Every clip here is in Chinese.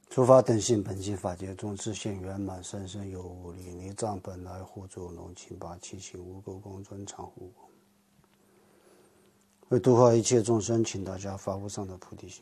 诸法等性本性法界中，自现圆满，生生有无力。离障本来护助龙情八七行无垢公尊常护我。为度化一切众生，请大家发无上的菩提心。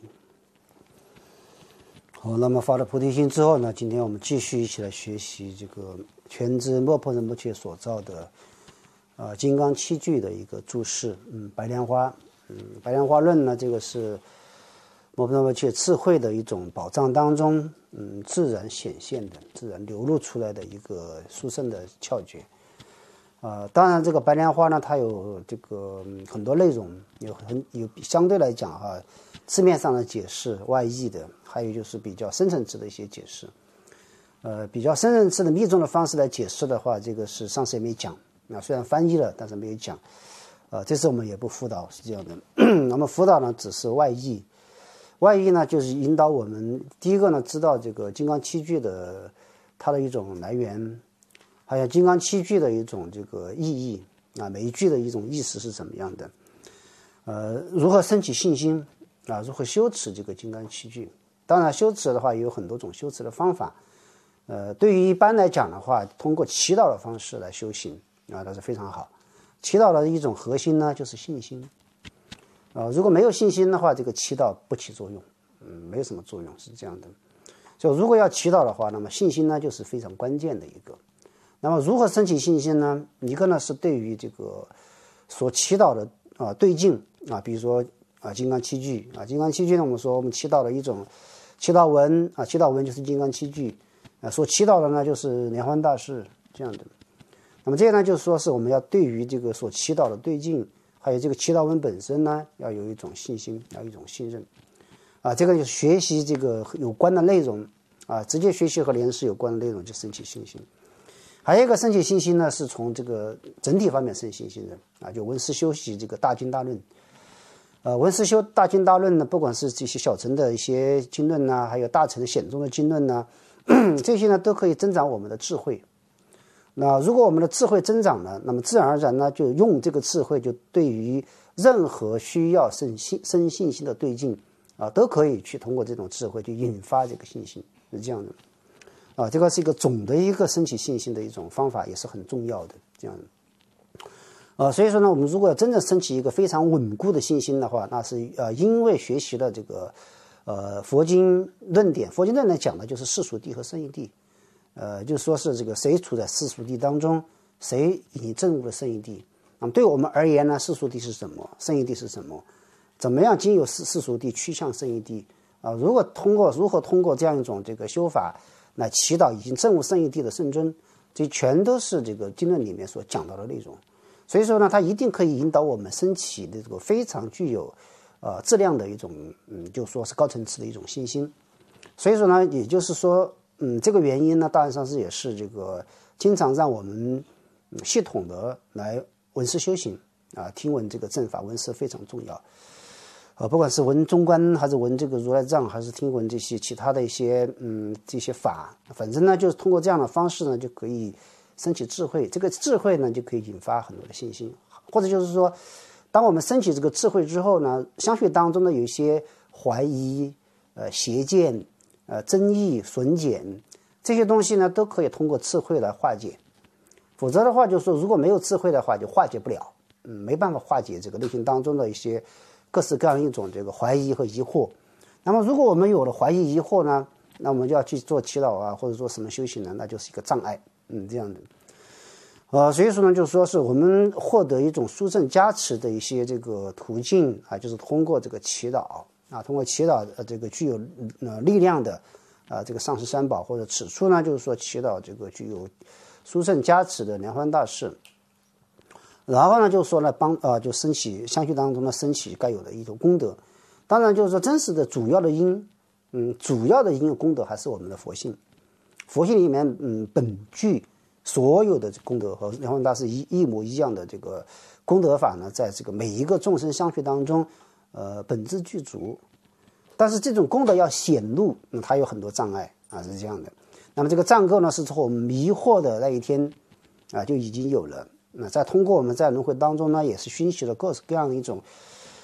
好，那么发了菩提心之后呢，今天我们继续一起来学习这个全知莫破仁波切所造的金刚七句的一个注释。白莲花，白莲花论呢，这个是莫破仁波切智慧的一种宝藏当中，自然显现的、自然流露出来的一个殊胜的窍诀。当然这个白莲花呢，它有这个很多内容，有相对来讲字面上的解释、外译的，还有就是比较深层次的一些解释。比较深层次的密宗的方式来解释的话，这个是上次也没讲。虽然翻译了，但是没有讲。这次我们也不辅导，是这样的。那么辅导呢，只是外译。外译呢，就是引导我们第一个呢，知道这个金刚七句的它的一种来源。还有金刚七句的一种这个意义每一句的一种意思是怎么样的？如何升起信心如何修持这个金刚七句？当然，修持的话也有很多种修持的方法。对于一般来讲的话，通过祈祷的方式来修行那是非常好。祈祷的一种核心呢，就是信心。如果没有信心的话，这个祈祷不起作用，没有什么作用，是这样的。就如果要祈祷的话，那么信心呢就是非常关键的一个。那么如何升起信心呢？一个呢是对于这个所祈祷的对境比如说金刚七句金刚七句呢，我们说我们祈祷的一种祈祷文祈祷文就是金刚七句所祈祷的呢就是莲花大士这样的。那么这个呢就是说是我们要对于这个所祈祷的对境，还有这个祈祷文本身呢，要有一种信心，要有一种信任这个就是学习这个有关的内容直接学习和莲师有关的内容就升起信心。还有一个升起信心呢，是从这个整体方面升起信心的就闻思修习这个大经大论。闻思修大经大论呢，不管是这些小乘的一些经论还有大乘显宗的经论这些呢都可以增长我们的智慧。那如果我们的智慧增长了，那么自然而然呢，就用这个智慧，就对于任何需要生信心的对境都可以去通过这种智慧去引发这个信心，是这样的。这个是一个总的一个升起信心的一种方法，也是很重要的这样的。所以说呢，我们如果要真正升起一个非常稳固的信心的话，那是因为学习了这个佛经论点。佛经论点讲的就是世俗谛和圣义谛，就说是这个谁处在世俗谛当中，谁已经证悟了圣义谛。那么对我们而言呢，世俗谛是什么？圣义谛是什么？怎么样经由世俗谛趋向圣义谛如何通过这样一种这个修法来祈祷已经证悟圣义谛的圣尊，这全都是这个经论里面所讲到的内容。所以说呢，它一定可以引导我们升起的这个非常具有质量的一种就说是高层次的一种信心。所以说呢，也就是说这个原因呢，大上师也是这个经常让我们系统的来闻思修行听闻这个正法，闻思非常重要。不管是闻中观还是闻这个如来藏，还是听闻这些其他的一些这些法，反正呢就是通过这样的方式呢，就可以升起智慧。这个智慧呢就可以引发很多的信心，或者就是说，当我们升起这个智慧之后呢，相续当中的有一些怀疑、邪见、争议、损减这些东西呢，都可以通过智慧来化解。否则的话，就是说如果没有智慧的话，就化解不了，没办法化解这个内心当中的一些各式各样一种这个怀疑和疑惑。那么如果我们有了怀疑疑惑呢，那我们就要去做祈祷或者做什么修行呢，那就是一个障碍这样的。所以说呢，就是说是我们获得一种殊胜加持的一些这个途径就是通过这个祈祷通过祈祷这个具有力量的这个上师三宝，或者此处呢就是说祈祷这个具有殊胜加持的莲花大士。然后呢，就是说呢，就升起相续当中呢，升起该有的一种功德。当然，就是说真实的主要的因功德还是我们的佛性。佛性里面，本具所有的功德和莲花大士一模一样的这个功德法呢，在这个每一个众生相续当中，本质具足。但是这种功德要显露，它有很多障碍是这样的。那么这个障垢呢，是从我们迷惑的那一天就已经有了。那再通过我们在轮回当中呢，也是熏习了各式各样的一种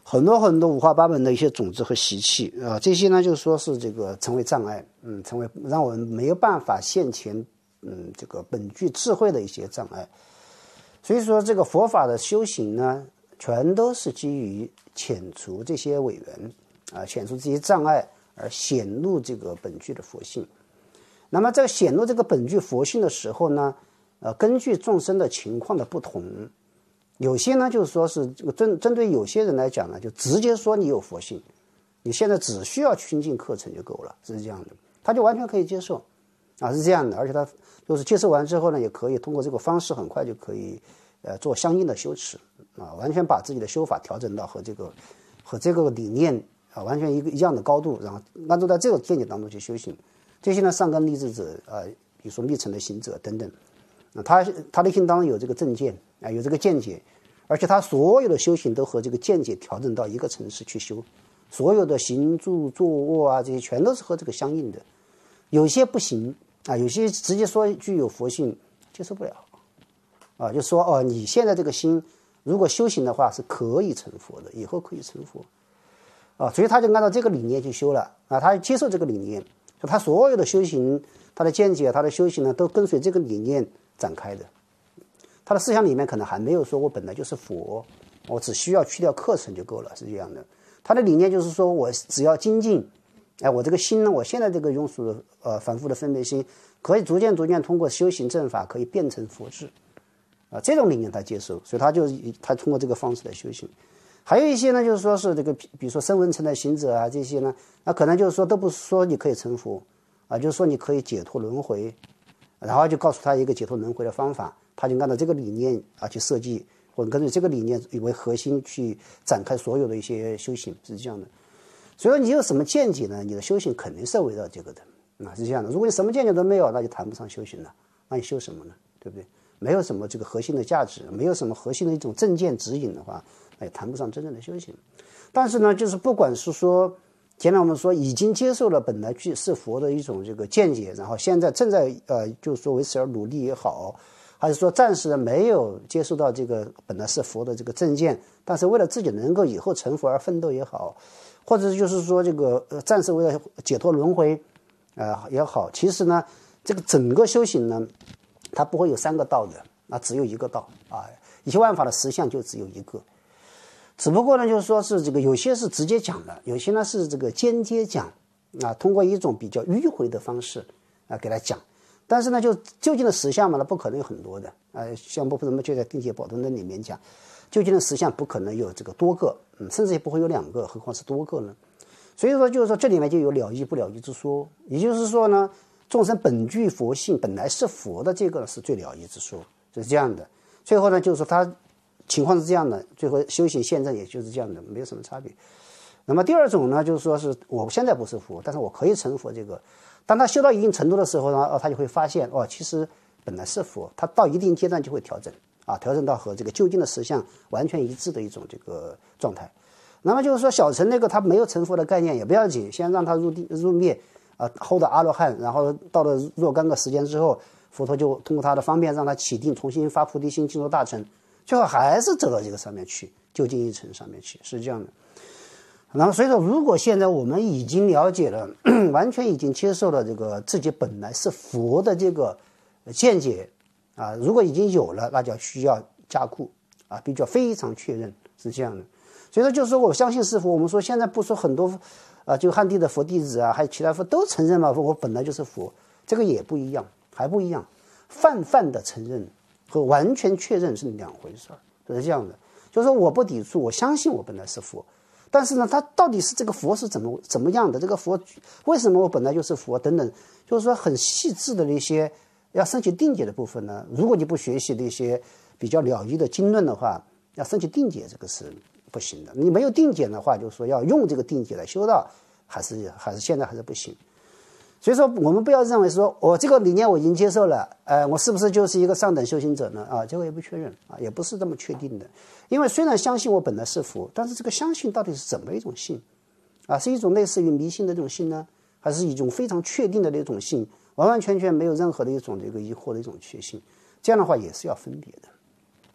很多很多五花八门的一些种子和习气啊，这些呢就是说是这个成为障碍，成为让我们没有办法现前这个本具智慧的一些障碍。所以说这个佛法的修行呢，全都是基于遣除这些违缘啊，遣除这些障碍而显露这个本具的佛性。那么在显露这个本具佛性的时候呢，根据众生的情况的不同，有些呢就是说是这个针对有些人来讲呢，就直接说你有佛性，你现在只需要亲近课程就够了，是这样的，他就完全可以接受啊，是这样的。而且他就是接受完之后呢，也可以通过这个方式很快就可以做相应的修持啊，完全把自己的修法调整到和这个理念啊完全一样的高度，然后按照在这个见解当中去修行。这些呢上根立志者比如说密乘的行者等等，他内心当中有这个正见啊，有这个见解，而且他所有的修行都和这个见解调整到一个层次去修，所有的行住坐卧啊这些全都是和这个相应的。有些不行啊，有些直接说具有佛性接受不了啊，就说你现在这个心如果修行的话是可以成佛的，以后可以成佛啊，所以他就按照这个理念去修了啊，他接受这个理念，他所有的修行，他的见解，他的修行呢，都跟随这个理念展开的。他的思想里面可能还没有说我本来就是佛，我只需要去掉课程就够了，是这样的。他的理念就是说我只要精进，我这个心呢，我现在这个庸俗的反复的分别心，可以逐渐通过修行正法可以变成佛智啊，这种理念他接受，所以他通过这个方式来修行。还有一些呢，就是说是这个，比如说声闻乘的行者啊，这些呢，那可能就是说都不是说你可以成佛啊，就是说你可以解脱轮回，然后就告诉他一个解脱轮回的方法，他就按照这个理念啊去设计，或者根据这个理念为核心去展开所有的一些修行，是这样的。所以说你有什么见解呢？你的修行肯定是围绕这个的啊，是这样的。如果你什么见解都没有，那就谈不上修行了，那你修什么呢？对不对？没有什么这个核心的价值，没有什么核心的一种正见指引的话，那也谈不上真正的修行。但是呢，就是不管是说前面我们说已经接受了本来是佛的一种这个见解，然后现在正在就是说为此而努力也好，还是说暂时没有接受到这个本来是佛的这个正见，但是为了自己能够以后成佛而奋斗也好，或者就是说这个暂时为了解脱轮回也好，其实呢这个整个修行呢它不会有三个道的，那只有一个道啊，一切万法的实相就只有一个。只不过呢，就是说是这个有些是直接讲的，有些呢是这个间接讲啊，通过一种比较迂回的方式啊给他讲。但是呢，就究竟的实相嘛，那不可能有很多的像波普什么就在定解宝灯里面讲，究竟的实相不可能有这个多个，甚至也不会有两个，何况是多个呢？所以说，就是说这里面就有了义不了义之说，也就是说呢，众生本具佛性，本来是佛的，这个是最了义之说，是这样的。最后呢，就是说他情况是这样的，最后修行现在也就是这样的，没有什么差别。那么第二种呢，就是说是我现在不是佛，但是我可以成佛。这个，当他修到一定程度的时候呢，他就会发现其实本来是佛，他到一定阶段就会调整调整到和这个究竟的实相完全一致的一种这个状态。那么就是说小乘那个他没有成佛的概念也不要紧，先让他入灭后的阿罗汉，然后到了若干个时间之后，佛陀就通过他的方便让他起定，重新发菩提心，进入大乘，最后还是走到这个上面去，究竟一乘上面去，是这样的。然后所以说，如果现在我们已经了解了完全已经接受了这个自己本来是佛的这个见解如果已经有了，那就需要加固必须要非常确认，是这样的。所以说就是说我相信是佛，我们说现在不说很多就汉地的佛弟子还有其他佛都承认嘛，我本来就是佛，这个也不一样，还不一样。泛的承认和完全确认是两回事，是这样的。就是说我不抵触，我相信我本来是佛，但是呢，他到底是这个佛是怎么样的？这个佛为什么我本来就是佛等等，就是说很细致的那些要升起定解的部分呢。如果你不学习那些比较了义的经论的话，要升起定解这个是不行的。你没有定解的话，就是说要用这个定解来修道，还是现在还是不行。所以说我们不要认为说我这个理念我已经接受了，我是不是就是一个上等修行者呢？这个也不确认也不是这么确定的。因为虽然相信我本来是佛，但是这个相信到底是怎么一种信是一种类似于迷信的这种信呢，还是一种非常确定的那种信，完完全全没有任何的一种这个疑惑的一种确信？这样的话也是要分别的。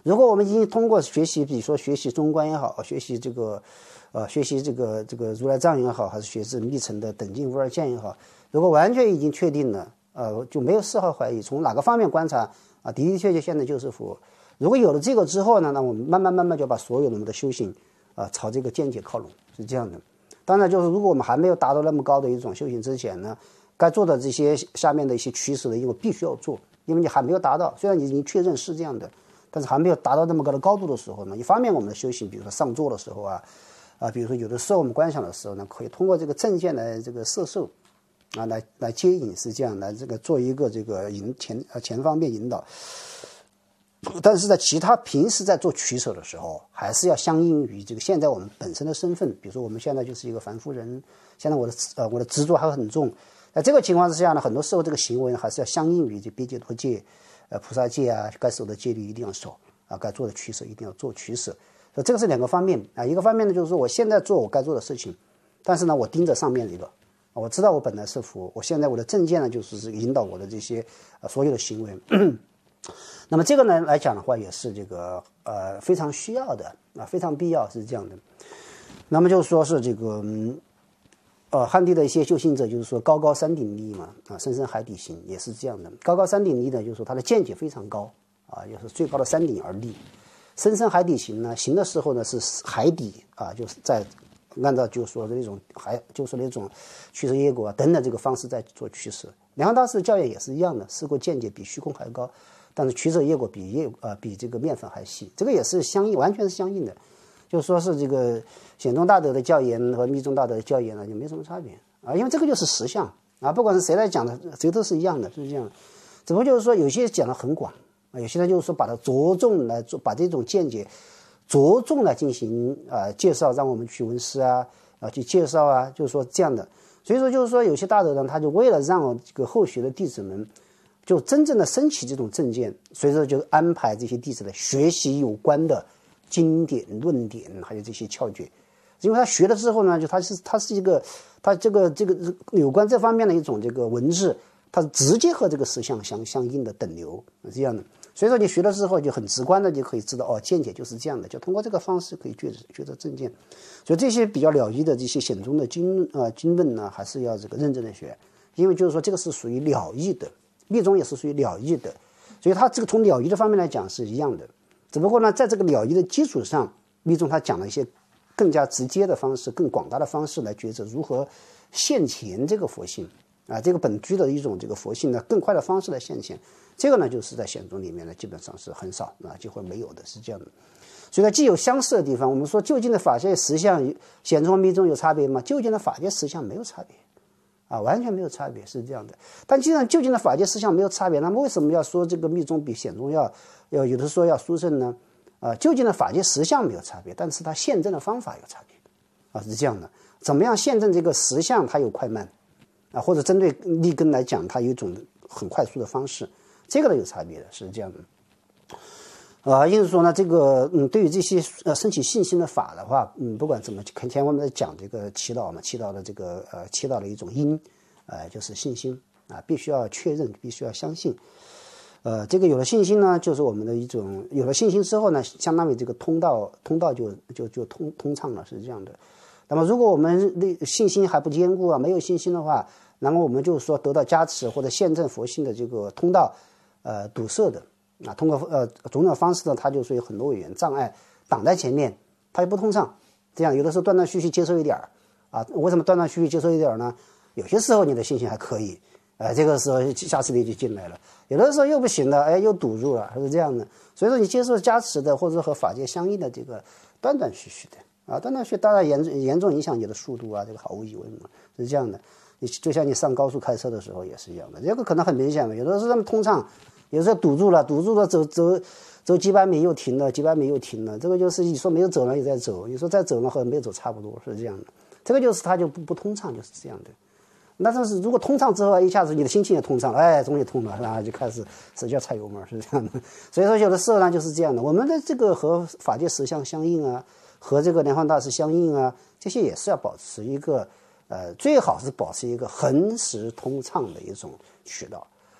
如果我们已经通过学习，比如说学习中观也好，学习这个如来藏也好，还是学习密乘的等劲无二见也好，如果完全已经确定了，就没有丝毫怀疑，从哪个方面观察啊，的的确确现在就是佛。如果有了这个之后呢，那我们慢慢就把所有的我们的修行朝这个见解靠拢，是这样的。当然，就是如果我们还没有达到那么高的一种修行之前呢，该做的这些下面的一些取舍的，因为必须要做，因为你还没有达到，虽然你已经确认是这样的，但是还没有达到那么高的高度的时候呢，一方面我们的修行，比如说上座的时候比如说有的时候我们观想的时候呢，可以通过这个正见来这个摄受来接引，是这样来这个做一个这个前方面引导。但是在其他平时在做取舍的时候，还是要相应于这个现在我们本身的身份。比如说我们现在就是一个凡夫人，现在我的执着还很重，在这个情况之下呢，很多时候这个行为呢还是要相应于这别解脱戒、菩萨戒该守的戒律一定要守该做的取舍一定要做取舍。所以这个是两个方面一个方面呢就是说我现在做我该做的事情，但是呢我盯着上面一个，我知道我本来是佛，我现在我的正见呢就是引导我的这些所有的行为。那么这个呢来讲的话，也是这个非常需要的非常必要，是这样的。那么就是说是这个汉地的一些修行者，就是说高高山顶立嘛深深海底行，也是这样的。高高山顶立呢，就是说他的见解非常高就是最高的山顶而立。深深海底行呢，行的时候呢是海底就是在按照就是说的那种就是那种取舍业果等等这个方式在做取舍。梁大师的教义也是一样的，是过见解比虚空还高，但是取舍业果比这个面粉还细，这个也是完全是相应的。就是说是这个显宗大德的教言和密宗大德的教言呢，就没什么差别因为这个就是实相不管是谁来讲的，谁都是一样的，是这样的。只不过就是说有些讲的很广有些呢就是说把它着重来做，把这种见解着重来进行介绍，让我们去闻思去介绍就是说这样的。所以说就是说有些大德呢，他就为了让这个后学的弟子们就真正的升起这种正见，所以说就安排这些弟子来学习有关的经典论点，还有这些窍诀。因为他学了之后呢，就他是一个他这个有关这方面的一种这个文字，它是直接和这个实相相应的等流这样的。所以说你学了之后就很直观的就可以知道见解就是这样的，就通过这个方式可以觉得正见。所以这些比较了义的这些显宗的经论呢，还是要这个认真的学，因为就是说这个是属于了义的，密宗也是属于了义的，所以它这个从了义的方面来讲是一样的。只不过呢，在这个了义的基础上，密宗它讲了一些更加直接的方式、更广大的方式来觉知如何现前这个佛性这个本具的一种这个佛性呢，更快的方式来现前。这个呢，就是在显宗里面呢，基本上是很少几乎没有的，是这样的。所以呢，既有相似的地方，我们说究竟的法界实相，显宗密宗有差别吗？究竟的法界实相没有差别完全没有差别，是这样的。但既然究竟的法界实相没有差别，那么为什么要说这个密宗比显宗要有的说要殊胜呢？究竟的法界实相没有差别，但是它现证的方法有差别是这样的。怎么样现证这个实相，它有快慢或者针对立根来讲，它有一种很快速的方式，这个呢有差别的，是这样的。因此说呢，这个对于这些升起信心的法的话，不管怎么前天我们在讲这个祈祷嘛，祈祷的这个祈祷的一种因就是信心必须要确认，必须要相信。这个有了信心呢，就是我们的一种有了信心之后呢，相当于这个通道就通畅了，是这样的。那么如果我们信心还不坚固没有信心的话，那么我们就是说得到加持或者现证佛性的这个通道堵塞的通过种种方式呢，它就是有很多语言障碍挡在前面，它也不通畅。这样有的时候断断续续接受一点为什么断断续续接受一点呢？有些时候你的信心还可以这个时候下次力就进来了，有的时候又不行了又堵住了，是这样的。所以说你接受加持的或者和法界相应的这个断断续续的断断续当然严重影响你的速度这个毫无疑问是这样的。你就像你上高速开车的时候也是一样的，这个可能很明显有的是那么通畅，有时候堵住了走几百米又停了，几百米又停了，这个就是你说没有走了也在走，你说再走了和没有走差不多，是这样的。这个就是它就不通畅，就是这样的。那但是如果通畅之后一下子你的心情也通畅了，终于通了，然后就开始使劲踩油门，是这样的。所以说有的时候呢就是这样的，我们的这个和法界实相相应和这个莲花大师相应这些也是要保持一个最好是保持一个恒时通畅的一种渠道。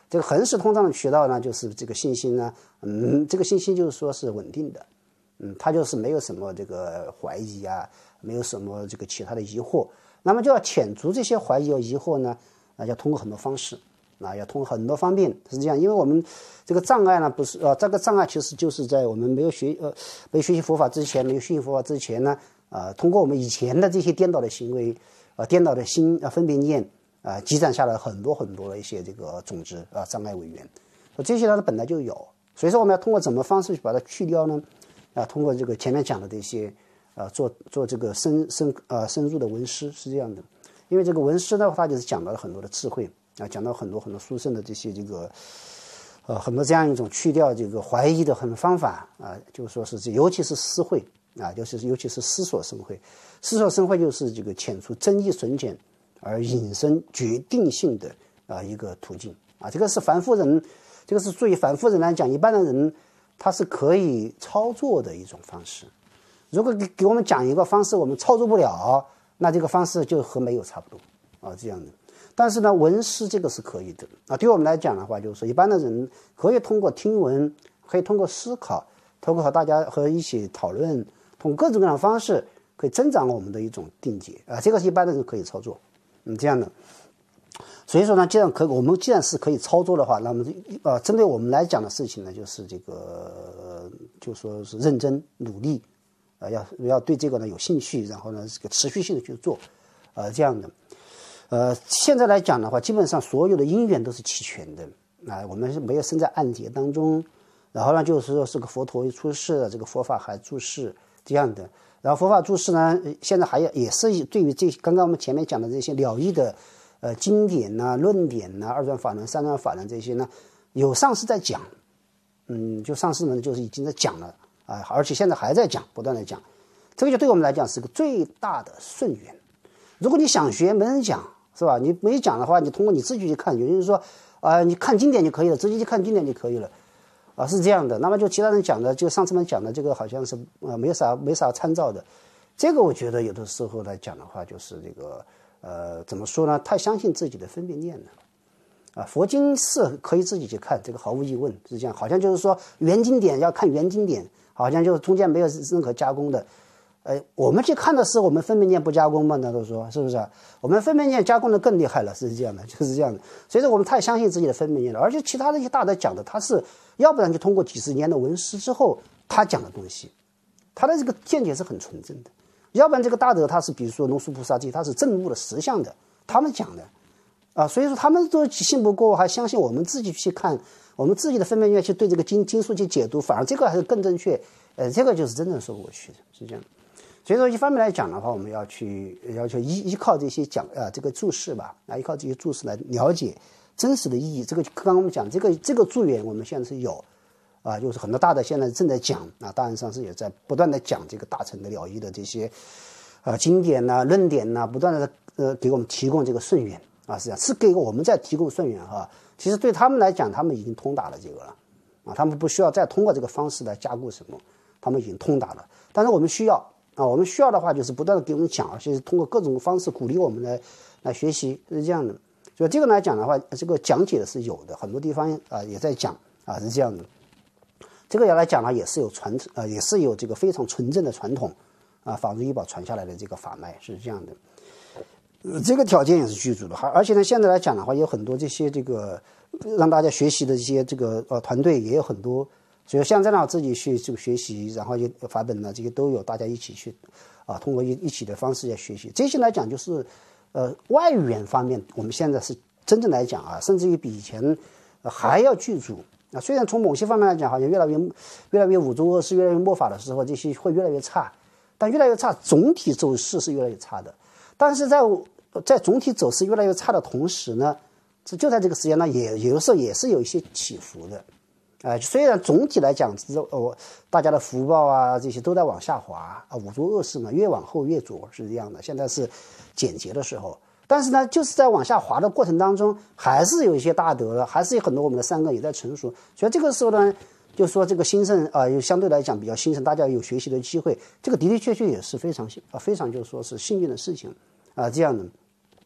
这个恒时通畅的渠道呢，就是这个信息呢，这个信息就是说是稳定的，它就是没有什么这个怀疑啊，没有什么这个其他的疑惑。那么就要遣除这些怀疑和疑惑呢，要通过很多方式，要通过很多方面是这样。因为我们这个障碍呢，不是这个障碍其实就是在我们没学习佛法之前，没有学习佛法之前呢，通过我们以前的这些颠倒的行为，颠倒的心分别念，积攒下来很多很多的一些这个种子障碍为源，这些它本来就有，所以说我们要通过怎么方式去把它去掉呢？通过这个前面讲的这些。做这个深入的文思是这样的，因为这个文思呢，它就是讲到了很多的智慧讲到很多殊胜的这些这个很多这样一种去掉这个怀疑的很多方法就是说是尤其是思慧尤其是思所生慧，思所生慧就是这个遣除争议损减而引申决定性的一个途径这个是凡夫人，这个是对于凡夫人来讲，一般的人他是可以操作的一种方式。如果给我们讲一个方式，我们操作不了，那这个方式就和没有差不多这样的。但是呢，文思这个是可以的对我们来讲的话，就是说一般的人可以通过听闻，可以通过思考，通过和大家一起讨论，通过各种各样的方式，可以增长我们的一种定解这个是一般的人可以操作这样的。所以说呢，我们既然是可以操作的话，那么针对我们来讲的事情呢，就是这个就说是认真努力。要对这个呢有兴趣，然后呢这个持续性的去做，这样的。现在来讲的话，基本上所有的因缘都是齐全的我们是没有身在暗劫当中，然后呢就是说是个佛陀出世，这个佛法还住世这样的。然后佛法住世呢，现在也是对于这刚刚我们前面讲的这些了义的经典论点二转法轮、三转法轮这些呢，有上师在讲，就上师们就是已经在讲了。而且现在还在讲，不断的讲，这个就对我们来讲是个最大的顺缘。如果你想学没人讲，是吧？你没讲的话，你通过你自己去看，也就是说你看经典就可以了，直接去看经典就可以了是这样的。那么就其他人讲的，就上次们讲的这个好像是没啥参照的。这个我觉得有的时候来讲的话，就是这个怎么说呢？太相信自己的分别念了佛经是可以自己去看，这个毫无疑问是这样。好像就是说原经典要看原经典，好像就是中间没有任何加工的。我们去看的是我们分别念不加工嘛？那都说是不是我们分别念加工的更厉害了，是这样的，就是这样的。所以说我们太相信自己的分别念了，而且其他的一些大德讲的，他是要不然就通过几十年的文思之后，他讲的东西，他的这个见解是很纯正的；要不然这个大德他是比如说龙树菩萨这些，他是证悟了实相的，他们讲的所以说他们都信不过，还相信我们自己去看，我们自己的分别念去对这个经书去解读，反而这个还是更正确。这个就是真正说不过去的，是这样。所以说一方面来讲的话，我们要去依靠这些这个注释吧，依靠这些注释来了解真实的意义。这个刚刚我们讲这个注源，我们现在是有就是很多大的现在正在讲大安上师也在不断的讲这个大乘的了义的这些经典论点不断的给我们提供这个顺源实际上是给我们在提供顺源其实对他们来讲，他们已经通达了这个了他们不需要再通过这个方式来加固什么，他们已经通达了。但是我们需要我们需要的话，就是不断的给我们讲，而且是通过各种方式鼓励我们来学习，是这样的。所以这个来讲的话，这个讲解的是有的，很多地方也在讲是这样的。这个要来讲呢，也是有这个非常纯正的传统法如意宝传下来的这个法脉是这样的。这个条件也是具足的，而且呢，现在来讲的话，有很多这些这个让大家学习的一些这个团队也有很多。所以像这样自己去这个学习，然后法本这些都有，大家一起去通过一起的方式来学习。这些来讲就是外语言方面，我们现在是真正来讲甚至于比以前还要具足虽然从某些方面来讲，好像越来越五浊恶世，越来越末法的时候，这些会越来越差，但越来越差，总体走势是越来越差的。但是在总体走势越来越差的同时呢，就在这个时间呢，有的时候也是有一些起伏的。虽然总体来讲，大家的福报这些都在往下滑五浊恶世嘛，越往后越浊是这样的。现在是简洁的时候，但是呢，就是在往下滑的过程当中，还是有一些大德，还是有很多我们的善根也在成熟。所以这个时候呢，就说这个兴盛相对来讲比较兴盛，大家有学习的机会，这个的确也是非常就是说是幸运的事情这样的。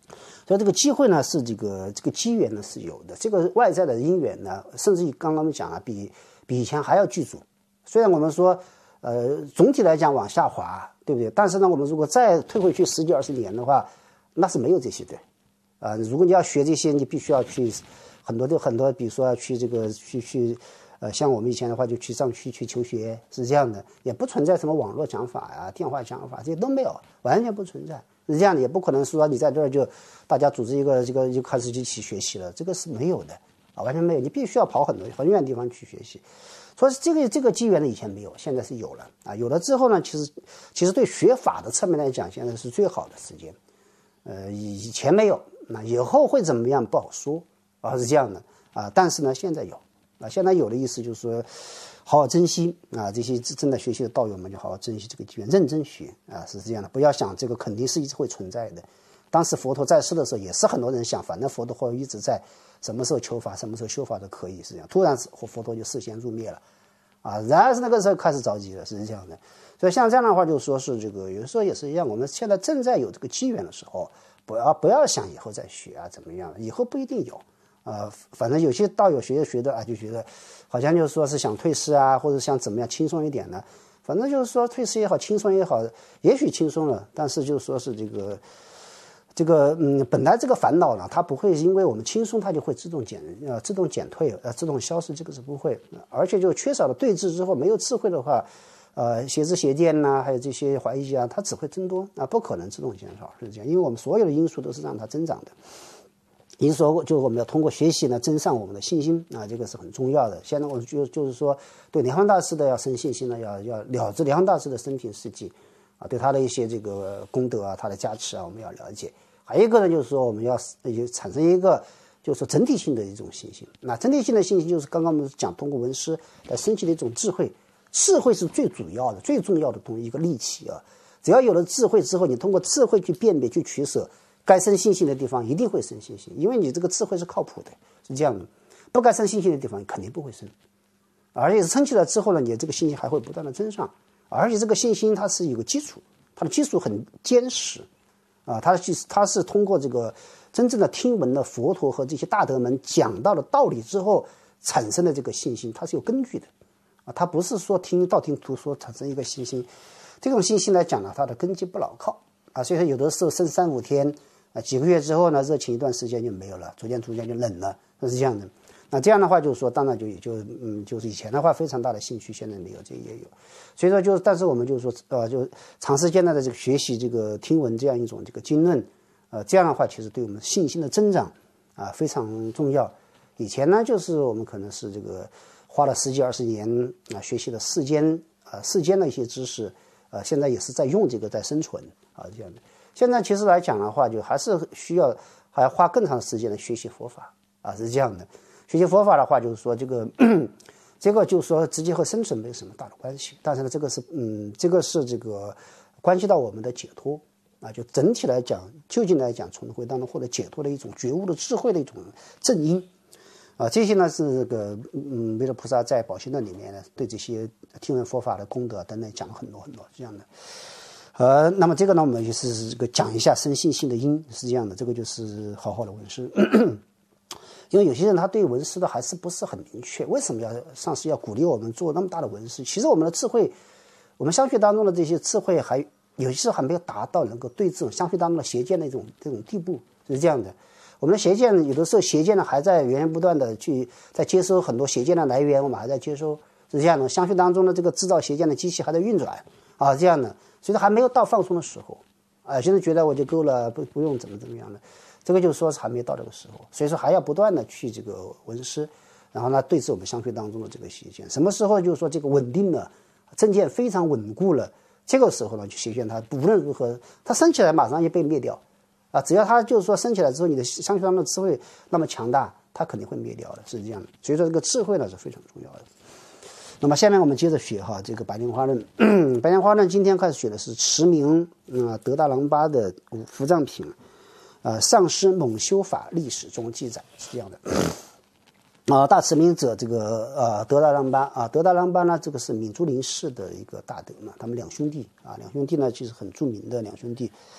所以这个机会呢是这个机缘呢是有的，这个外在的因缘呢，甚至于刚刚我们讲了，比以前还要具足。虽然我们说总体来讲往下滑，对不对？但是呢，我们如果再退回去10几20年的话，那是没有这些的。如果你要学这些，你必须要去很多，比如说要去这个像我们以前的话，就去上去求学，是这样的，也不存在什么网络讲法呀、电话讲法，这些都没有，完全不存在，是这样的，也不可能说你在这儿就大家组织一个就开始一起学习了，这个是没有的完全没有，你必须要跑很远的地方去学习。所以这个机缘呢，以前没有，现在是有了有了之后呢，其实对学法的侧面来讲，现在是最好的时间。以前没有，那以后会怎么样不好说是这样的但是呢，现在有现在有的意思就是说，好好珍惜这些正在学习的道友们就好好珍惜这个机缘，认真学是这样的，不要想这个肯定是一直会存在的。当时佛陀在世的时候，也是很多人想，反正佛陀一直在，什么时候求法，什么时候修法都可以，是这样。突然佛陀就示现入灭了然而是那个时候开始着急了，是这样的。所以像这样的话，就说是这个有的时候也是一样，我们现在正在有这个机缘的时候，不要想以后再学怎么样，以后不一定有反正有些道友学的就觉得好像就是说是想退师或者想怎么样轻松一点呢，反正就是说退师也好，轻松也好，也许轻松了，但是就是说是这个本来这个烦恼呢，它不会因为我们轻松，它就会自动减退自动消失，这个是不会。而且就缺少了对峙之后，没有智慧的话，邪知邪见还有这些怀疑它只会增多不可能自动减少，是这样。因为我们所有的因素都是让它增长的。因此说，就我们要通过学习呢，增上我们的信心这个是很重要的。现在我就是说，对莲花大师的要生信心呢，要了知莲花大师的生平事迹对他的一些这个功德他的加持我们要了解。还有一个呢，就是说我们要产生一个就是说整体性的一种信心。那整体性的信心就是刚刚我们讲通过文思来升起的一种智慧。智慧是最主要的、最重要的一个利器只要有了智慧之后，你通过智慧去辨别、去取舍。该生信心的地方一定会生信心，因为你这个智慧是靠谱的，是这样的。不该生信心的地方肯定不会生，而且升起来之后呢，你这个信心还会不断的增上，而且这个信心它是有个基础，它的基础很坚实它是通过这个真正的听闻了佛陀和这些大德们讲到了道理之后产生的这个信心，它是有根据的它不是说道听途说产生一个信心，这种信心来讲呢，它的根基不牢靠所以说有的时候生3、5天几个月之后呢，热情一段时间就没有了，逐渐就冷了，是这样的。那这样的话，就是说，当然就是以前的话非常大的兴趣，现在没有，这也有。所以说但是我们就是说，就长时间的这个学习这个听闻这样一种这个经论，这样的话，其实对我们信心的增长非常重要。以前呢，就是我们可能是这个花了10几20年学习了世间的一些知识，现在也是在用这个在生存这样的。现在其实来讲的话，就还是需要还要花更长的时间来学习佛法是这样的。学习佛法的话，就是说这个就是说直接和生存没有什么大的关系，但是呢，这个是这个关系到我们的解脱就整体来讲，究竟来讲，从会当中获得解脱的一种觉悟的智慧的一种正因这些呢是这个弥勒菩萨在宝性论里面呢，对这些听闻佛法的功德等等讲了很多很多这样的。那么这个呢，我们就是这个讲一下生信心的因，是这样的，这个就是好好的闻思。因为有些人他对闻思的还是不是很明确，为什么上师要鼓励我们做那么大的闻思？其实我们的智慧，我们相续当中的这些智慧还有些时候还没有达到能够对这种相续当中的邪见的这种地步，是这样的。我们的邪见有的时候邪见呢还在源源不断的在接收很多邪见的来源，我们还在接收，是这样的。相续当中的这个制造邪见的机器还在运转这样的。所以还没有到放松的时候现在觉得我就够了，不用怎么样的，这个就是说还没到这个时候，所以说还要不断的去这个闻思，然后呢对治我们相续当中的这个邪见。什么时候就是说这个稳定了，正见非常稳固了，这个时候呢邪见它无论如何它升起来马上就被灭掉只要它就是说升起来之后，你的相续当中的智慧那么强大，它肯定会灭掉的，是这样的。所以说这个智慧呢是非常重要的。那么下面我们接着学这个白莲花论。白莲花论今天开始学的是持名德大郎巴的伏藏品上师猛修法历史中记载，是这样的大持名者这个德大郎巴德大郎巴呢，这个是闽珠林氏的一个大德嘛，他们两兄弟呢其实很著名的两兄弟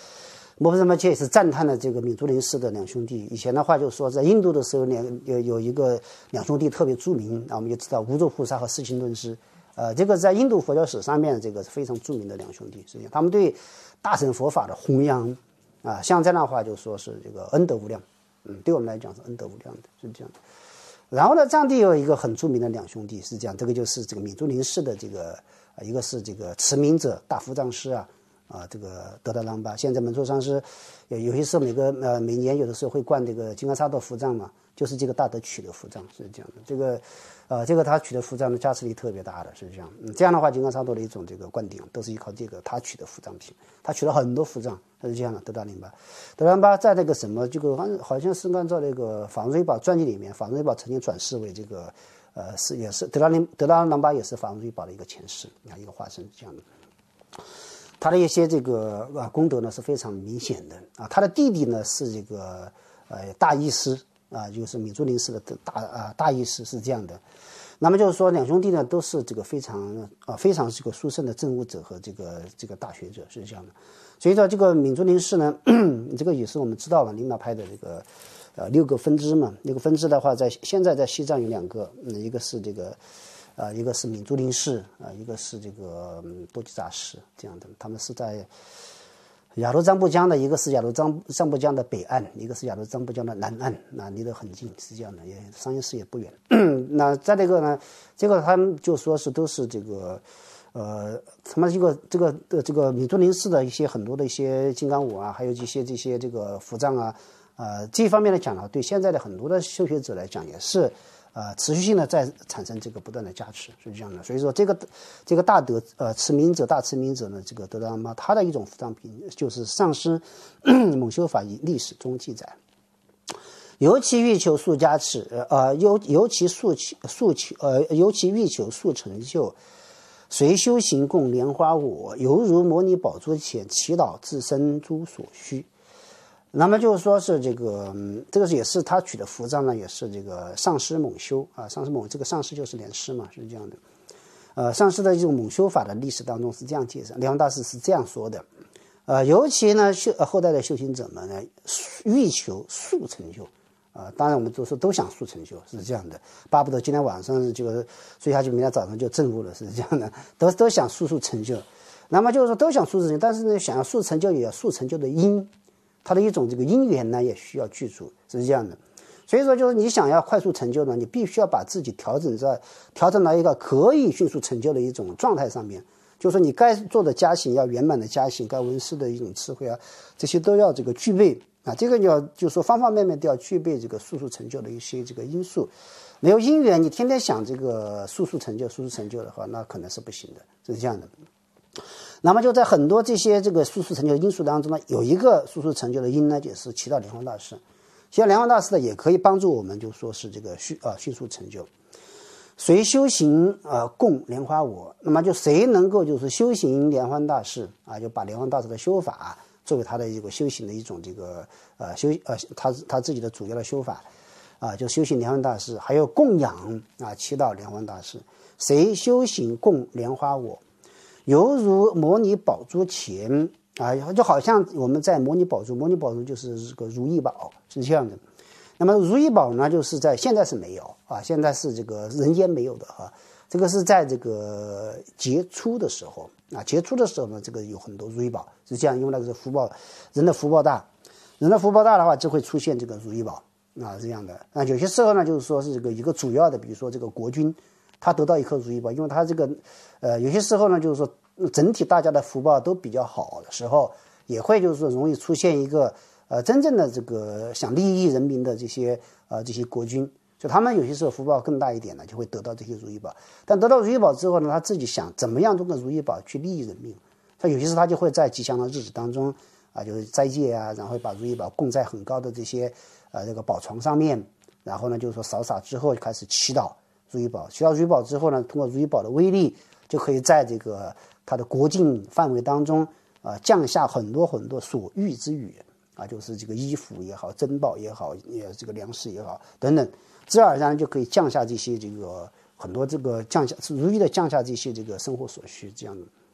摩诃仁波切也是赞叹了这个敏珠林寺的两兄弟。以前的话就说在印度的时候有一个两兄弟特别著名，我们就知道无著菩萨和释亲敦师。这个在印度佛教史上面这个是非常著名的两兄弟，实际上他们对大乘佛法的弘扬像这样的话就说是这个恩德无量，对我们来讲是恩德无量的，是这样的。然后呢，藏地有一个很著名的两兄弟是这样，这个就是这个敏珠林寺的这个一个是这个持明者大伏藏师这个德达朗巴。现在门措上师有些时候每年有的时候会灌这个金刚萨埵伏藏嘛，就是这个大德取的伏藏，是这样的。这个他取的伏藏的加持力特别大的，是这样。这样的话，金刚萨埵的一种这个灌顶都是依靠这个他取的伏藏品，他取了很多伏藏，他是这样的。德达林巴在那个什么这个好像是按照那个法润瑞宝传记里面，法润瑞宝曾经转世为这个也是德达朗巴也是法润瑞宝的一个前世一个化身，这样的。他的一些这个功德呢是非常明显的他的弟弟呢是这个大义师就是敏珠林寺的大义师，是这样的。那么就是说两兄弟呢都是这个非常这个殊胜的证悟者和这个大学者，是这样的。所以说这个敏珠林寺呢这个也是我们知道了领导派的这个6个分支嘛。6个分支的话现在在西藏有2个，一个是这个一个是敏珠林寺一个是这个多吉扎寺，这样的。他们是在雅鲁藏布江的，一个是雅鲁藏布江的北岸，一个是雅鲁藏布江的南岸，离得很近，是这样的，商业市也不远。那在这个呢，这个他们就说是都是这个他们这个敏珠林寺的很多的一些金刚舞还有这些这个伏藏这一方面来讲呢，对现在的很多的修学者来讲也是持续性的在产生这个不断的加持，是这样的。所以说这个大德大持明者呢，这个德达朗巴他的一种伏藏品就是上师猛修法以历史中记载，尤其欲求速加持尤其欲求速成就，随修行供莲花我，犹如摩尼宝珠前祈祷自身诸所需。那么就是说是这个也是他取的伏藏呢，也是这个上师猛修上师这个上师就是莲师嘛，是这样的。上师的这种猛修法的历史当中是这样介绍，莲花大师是这样说的。尤其呢后代的修行者们呢欲求速成就当然我们都想速成就，是这样的，巴不得今天晚上这个睡下去明天早上就证悟了，是这样的，都想速成就。那么就是说都想速成就，但是呢想要速成就也要速成就的因，它的一种这个因缘呢也需要具足，是这样的。所以说就是你想要快速成就呢，你必须要把自己调整到一个可以迅速成就的一种状态上面，就是说你该做的加行要圆满的加行，该闻思的一种智慧这些都要这个具备这个就是说方方面面都要具备这个速成就的一些这个因素。没有因缘，你天天想这个速成就的话，那可能是不行的，是这样的。那么就在很多这些这个速成就的因素当中呢，有一个速成就的因呢，就是祈祷莲花大师。祈祷莲花大师呢，也可以帮助我们，就说是这个迅速成就。随修行供莲花我，那么就谁能够就是修行莲花大师就把莲花大师的修法作为他的一个修行的一种这个他自己的主要的修法就修行莲花大师，还有供养祈祷莲花大师。谁修行供莲花我，犹如摩尼宝珠前就好像我们在摩尼宝珠就是这个如意宝，是这样的。那么如意宝呢，就是在现在是没有现在是这个人间没有的这个是在这个劫初的时候劫初的时候呢，这个有很多如意宝，是这样，因为那个是福报，人的福报大的话就会出现这个如意宝是这样的。那有些时候呢，就是说是这个一个主要的，比如说这个国君他得到一颗如意宝，因为他这个有些时候呢，就是说整体大家的福报都比较好的时候，也会就是说容易出现一个真正的这个想利益人民的这些国君，就他们有些时候福报更大一点呢，就会得到这些如意宝。但得到如意宝之后呢，他自己想怎么样通过如意宝去利益人民，他有些时候他就会在吉祥的日子当中就是斋戒然后把如意宝供在很高的这些这个宝床上面，然后呢就是说扫洒之后开始祈祷如意宝，祈祷如意宝之后呢，通过如意宝的威力，就可以在这个他的国境范围当中降下很多很多所欲之雨就是这个衣服也好，珍宝也好，这个粮食也好等等，自然而然就可以降下这些这个很多这个如意的降下这些这个生活所需，这样的。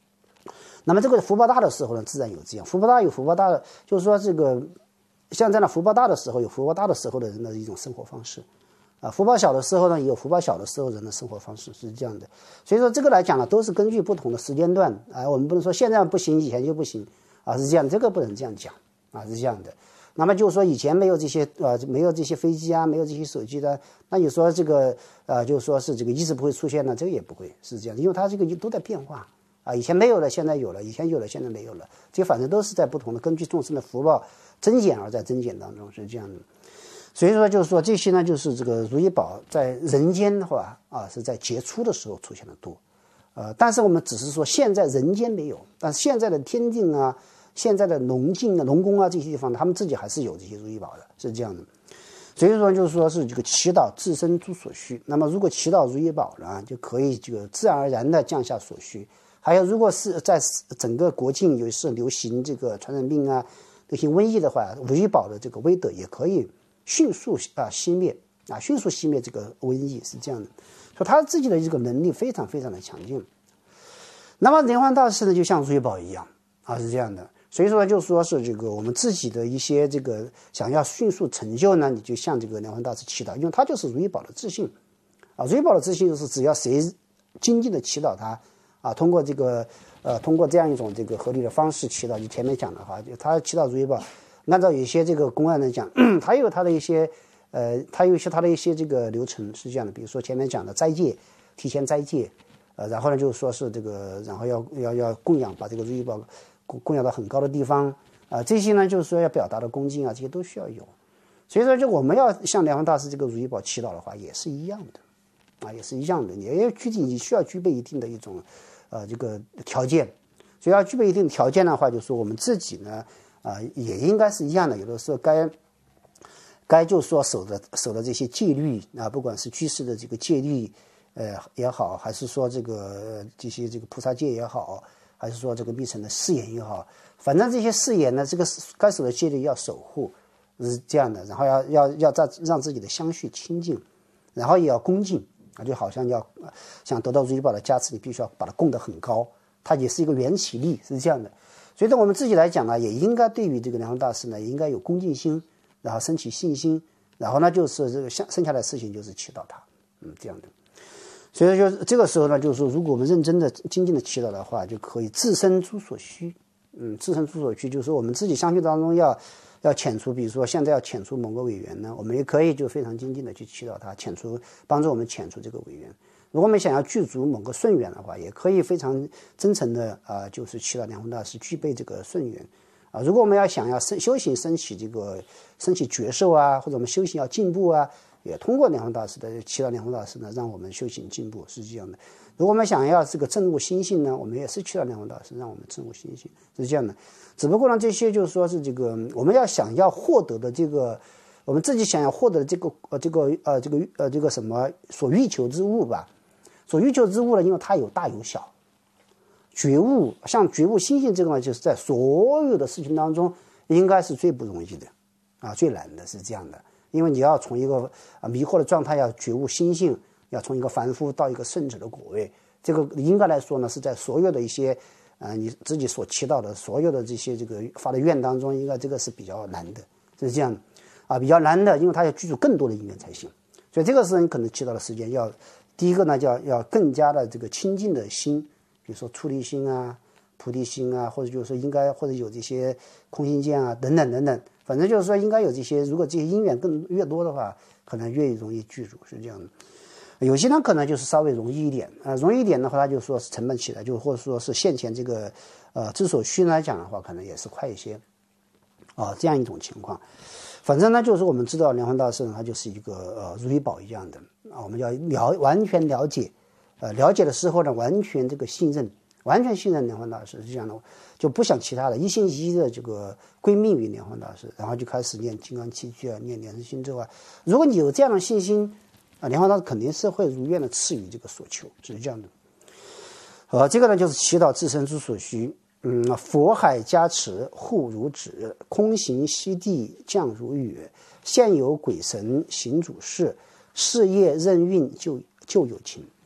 那么这个福报大的时候呢，自然有这样，福报大有福报大的，就是说这个像这样的福报大的时候，有福报大的时候的人的一种生活方式。福报小的时候呢，也有福报小的时候人的生活方式是这样的。所以说这个来讲呢，都是根据不同的时间段我们不能说现在不行，以前就不行是这样，这个不能这样讲是这样的。那么就是说以前没有这些没有这些飞机没有这些手机的，那你说这个就是说是这个一直不会出现呢，这个也不会是这样，因为它这个都在变化以前没有了，现在有了；以前有了，现在没有了。这反正都是在不同的根据众生的福报增减而在增减当中是这样的。所以说就是说这些呢，就是这个如意宝在人间的话是在杰出的时候出现的多，但是我们只是说现在人间没有，但是现在的天境现在的龙境龙宫这些地方他们自己还是有这些如意宝的，是这样的。所以说就是说是这个祈祷自身诸所需，那么如果祈祷如意宝呢，就可以这个自然而然的降下所需。还有如果是在整个国境有是流行这个传染病流行瘟疫的话，如意宝的这个威德也可以迅速熄灭迅速熄灭这个瘟疫，是这样的。所以他自己的这个能力非常非常的强劲。那么莲花大师呢，就像如意宝一样是这样的。所以说就是说是这个我们自己的一些这个想要迅速成就呢，你就向这个莲花大师祈祷，因为他就是如意宝的自信如意宝的自信就是只要谁精进的祈祷他通过这个通过这样一种这个合理的方式祈祷，就前面讲的话，就他祈祷如意宝，按照有些这个公案来讲，他有他的一些他有一些这个流程是这样的，比如说前面讲的斋戒，提前斋戒然后呢就是说是这个然后要供养，把这个如意宝供养到很高的地方这些呢就是说要表达的恭敬这些都需要有。所以说就我们要向莲花大师这个如意宝祈祷的话也是一样的也是一样的，你需要具备一定的一种这个条件。所以要具备一定的条件的话，就是说我们自己呢也应该是一样的，有的时候该就是说守的这些戒律不管是居士的这个戒律也好，还是说这些这个菩萨戒也好，还是说这个密乘的誓言也好，反正这些誓言呢，这个该守的戒律要守护是这样的，然后要让自己的相续清净，然后也要恭敬就好像想得到如意宝的加持，你必须要把它供得很高，它也是一个缘起力，是这样的。所以对我们自己来讲呢，也应该对于这个莲花大师呢，也应该有恭敬心，然后升起信心，然后呢就是这个剩下的事情就是祈祷他这样的。所以就这个时候呢，就是说如果我们认真的精进的祈祷的话，就可以自身诸所需自身诸所需就是说我们自己相续当中要遣除，比如说现在要遣除某个委员呢，我们也可以就非常精进的去祈祷他帮助我们遣除这个委员。如果我们想要具足某个顺缘的话，也可以非常真诚的就是祈祷莲花大师具备这个顺缘如果我们想要修行升起觉受或者我们修行要进步也通过莲花大师的祈祷莲花大师呢，让我们修行进步，是这样的。如果我们想要这个证悟心性呢，我们也是祈祷莲花大师让我们证悟心性，是这样的。只不过呢，这些就是说是这个我们想要获得的这个我们自己想要获得的这个什么所欲求之物吧。所欲求之物呢，因为它有大有小。觉悟心性这个呢，就是在所有的事情当中应该是最不容易的最难的，是这样的。因为你要从一个迷惑的状态要觉悟心性，要从一个凡夫到一个圣者的果位，这个应该来说呢，是在所有的一些你自己所祈祷的所有的这些这个发的愿当中，应该这个是比较难的，是这样比较难的，因为它要具足更多的因缘才行。所以这个时候你可能祈祷的时间第一个呢，要更加的这个清净的心，比如说出离心菩提心或者就是说应该或者有这些空心见等等等等，反正就是说应该有这些，如果这些因缘越多的话，可能越容易具足，是这样的。有些人可能就是稍微容易一点容易一点的话，他就说是成本起来，就或者说是现前这个之所需来讲的话，可能也是快一些这样一种情况。反正呢，就是我们知道莲花大师呢，他就是一个如意宝一样的我们要完全了解了解的时候呢，完全这个信任莲花大师，是这样的，就不想其他的，一心一意的这个归命于莲花大师，然后就开始念金刚七句念莲生心咒如果你有这样的信心莲花大师肯定是会如愿的赐予这个所求，是这样的。这个呢就是祈祷自身之所需。佛海加持护如指，空行悉地降如雨，现有鬼神行主事，事业任运就有情。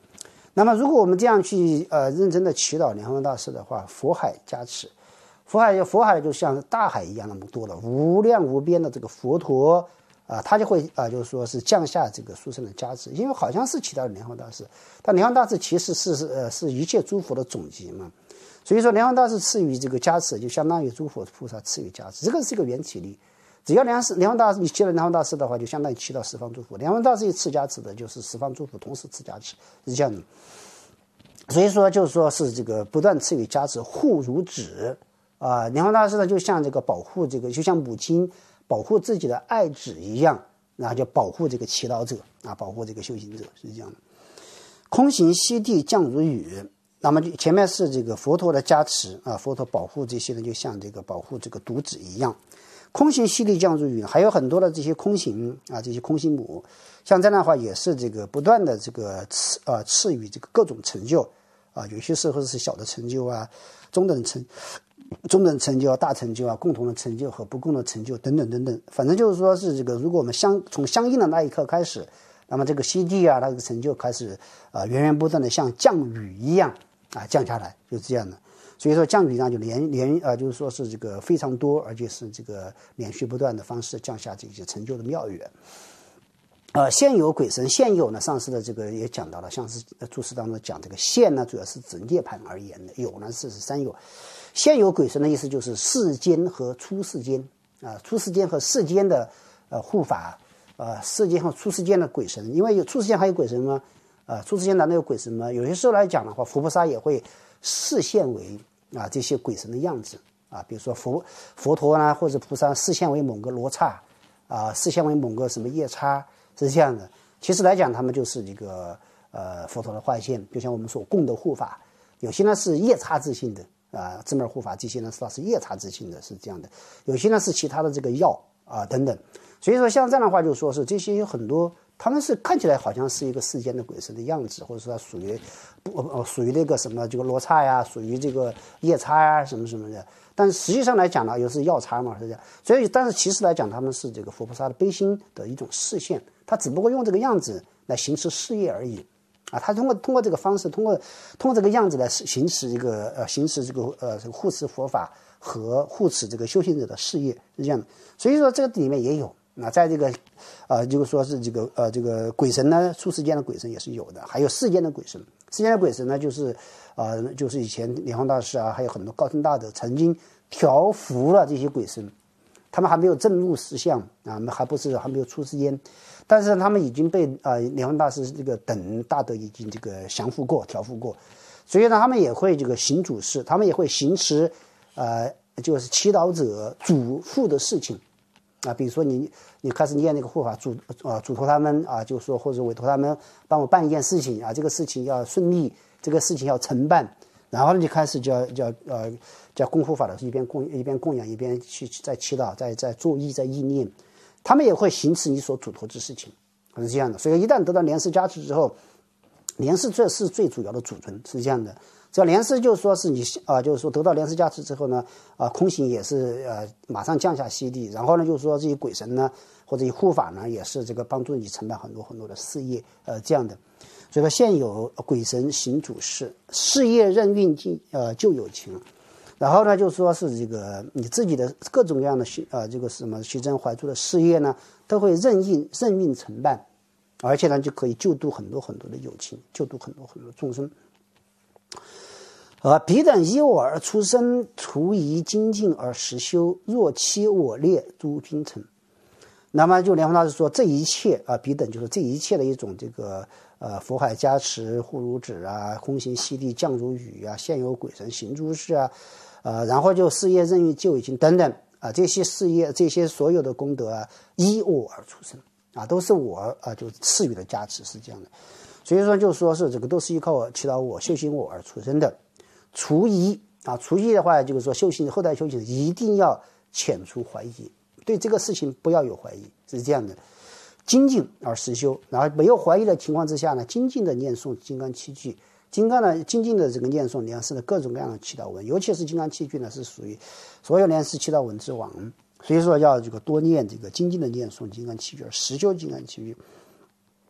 那么如果我们这样去认真的祈祷莲花大士的话，佛海加持，佛海就像大海一样那么多了，无量无边的这个佛陀他就会就是说是降下这个殊胜的加持，因为好像是祈祷莲花大士，但莲花大士其实是一切诸佛的总集嘛，所以说莲花大士赐予这个加持，就相当于诸佛菩萨赐予加持，这个是一个缘起力。只要莲花大士你祈祷莲花大士的话，就相当于祈祷十方诸佛。莲花大士一赐加持的，就是十方诸佛同时赐加持，是这样的。所以说就是说是这个不断赐予加持，护如指莲花大士呢就像这个保护这个，就像母亲保护自己的爱子一样，然后就保护这个祈祷者保护这个修行者，是这样的。空行悉地降如雨，那么前面是这个佛陀的加持佛陀保护这些人，就像这个保护这个独子一样。空行悉地降如雨，还有很多的这些空行这些空行母，像这样的话也是这个不断的这个赐予这个各种成就有些时候是小的成就中等成就大成就共同的成就和不共的成就等等等等，反正就是说是这个，如果我们从相应的那一刻开始，那么这个悉地它这个成就开始源源不断的像降雨一样降下来，就是这样的。所以说降雨呢就就是说是这个非常多，而且是这个连续不断的方式降下这些成就的妙语。现有鬼神，现有呢上次的这个也讲到了，像是注释当中讲这个现呢主要是指涅槃而言的，有呢是三有。现有鬼神的意思就是世间和出世间出世间和世间的护法世间和出世间的鬼神，因为有出世间还有鬼神吗？出世间难道有鬼神吗？有些时候来讲的话，佛菩萨也会示现为这些鬼神的样子比如说佛陀呢，或者菩萨示现为某个罗刹示现为某个什么夜叉，是这样的。其实来讲，他们就是这个佛陀的化现，就像我们所供的护法，有些呢是夜叉之性的智门护法，这些呢是夜叉之性的，是这样的。有些呢是其他的这个药等等。所以说像这样的话，就说是这些有很多。他们是看起来好像是一个世间的鬼神的样子，或者说属于那个什么这个罗刹属于这个夜叉什么什么的，但实际上来讲呢，又是药叉嘛，是这样。所以，但是其实来讲，他们是这个佛菩萨的悲心的一种示现，他只不过用这个样子来行持事业而已他通过这个方式，通过这个样子来行持这个护持佛法和护持这个修行者的事业，是这样的。所以说这个里面也有。在这个就是说是这个鬼神呢，出世间的鬼神也是有的，还有世间的鬼神。世间的鬼神呢，就是以前莲花大师还有很多高僧大德曾经调伏了这些鬼神，他们还没有证入实相还没有出世间，但是他们已经被莲花大师这个等大德已经这个降服过、调伏过，所以呢，他们也会这个行主事，他们也会行持就是祈祷者嘱咐的事情。比如说你开始念那个护法嘱托他们就是说或者委托他们帮我办一件事情这个事情要顺利，这个事情要承办，然后呢就开始叫供护法的时候一边供养一边去在祈祷，在作意，在意念，他们也会行持你所嘱托之事情，是这样的。所以一旦得到莲师加持之后，莲师这是最主要的主尊，是这样的。这莲师就是说是你就是说得到莲师加持之后呢空行也是马上降下悉地，然后呢就是说这些鬼神呢或者护法呢也是这个帮助你承办很多很多的事业这样的。所以说现有鬼神行主事，事业任运就有情。然后呢就是说是这个你自己的各种各样的这个什么虚真怀诛的事业呢都会任运承办，而且呢就可以救度很多很多的有情，救度很多很多众生。彼等依我而出生，除疑精进而实修，若欺我劣诸君臣。那么就莲花大师说，这一切彼等就是这一切的一种这个佛海加持、护如指空行悉地降如雨现有鬼神行诸事然后就事业任运就已经等等这些事业这些所有的功德依我而出生都是我就赐予的加持，是这样的。所以说就说是这个都是依靠我祈祷我修行我而出生的。除疑除疑的话就是说后代修行一定要遣除怀疑，对这个事情不要有怀疑，是这样的。精进而实修，然后没有怀疑的情况之下呢，精进的念诵金刚七句，精进的这个念诵莲师的各种各样的祈祷文，尤其是金刚七句呢是属于所有莲师祈祷文之王，所以说要这个多念这个精进的念诵金刚七句，实修金刚七句。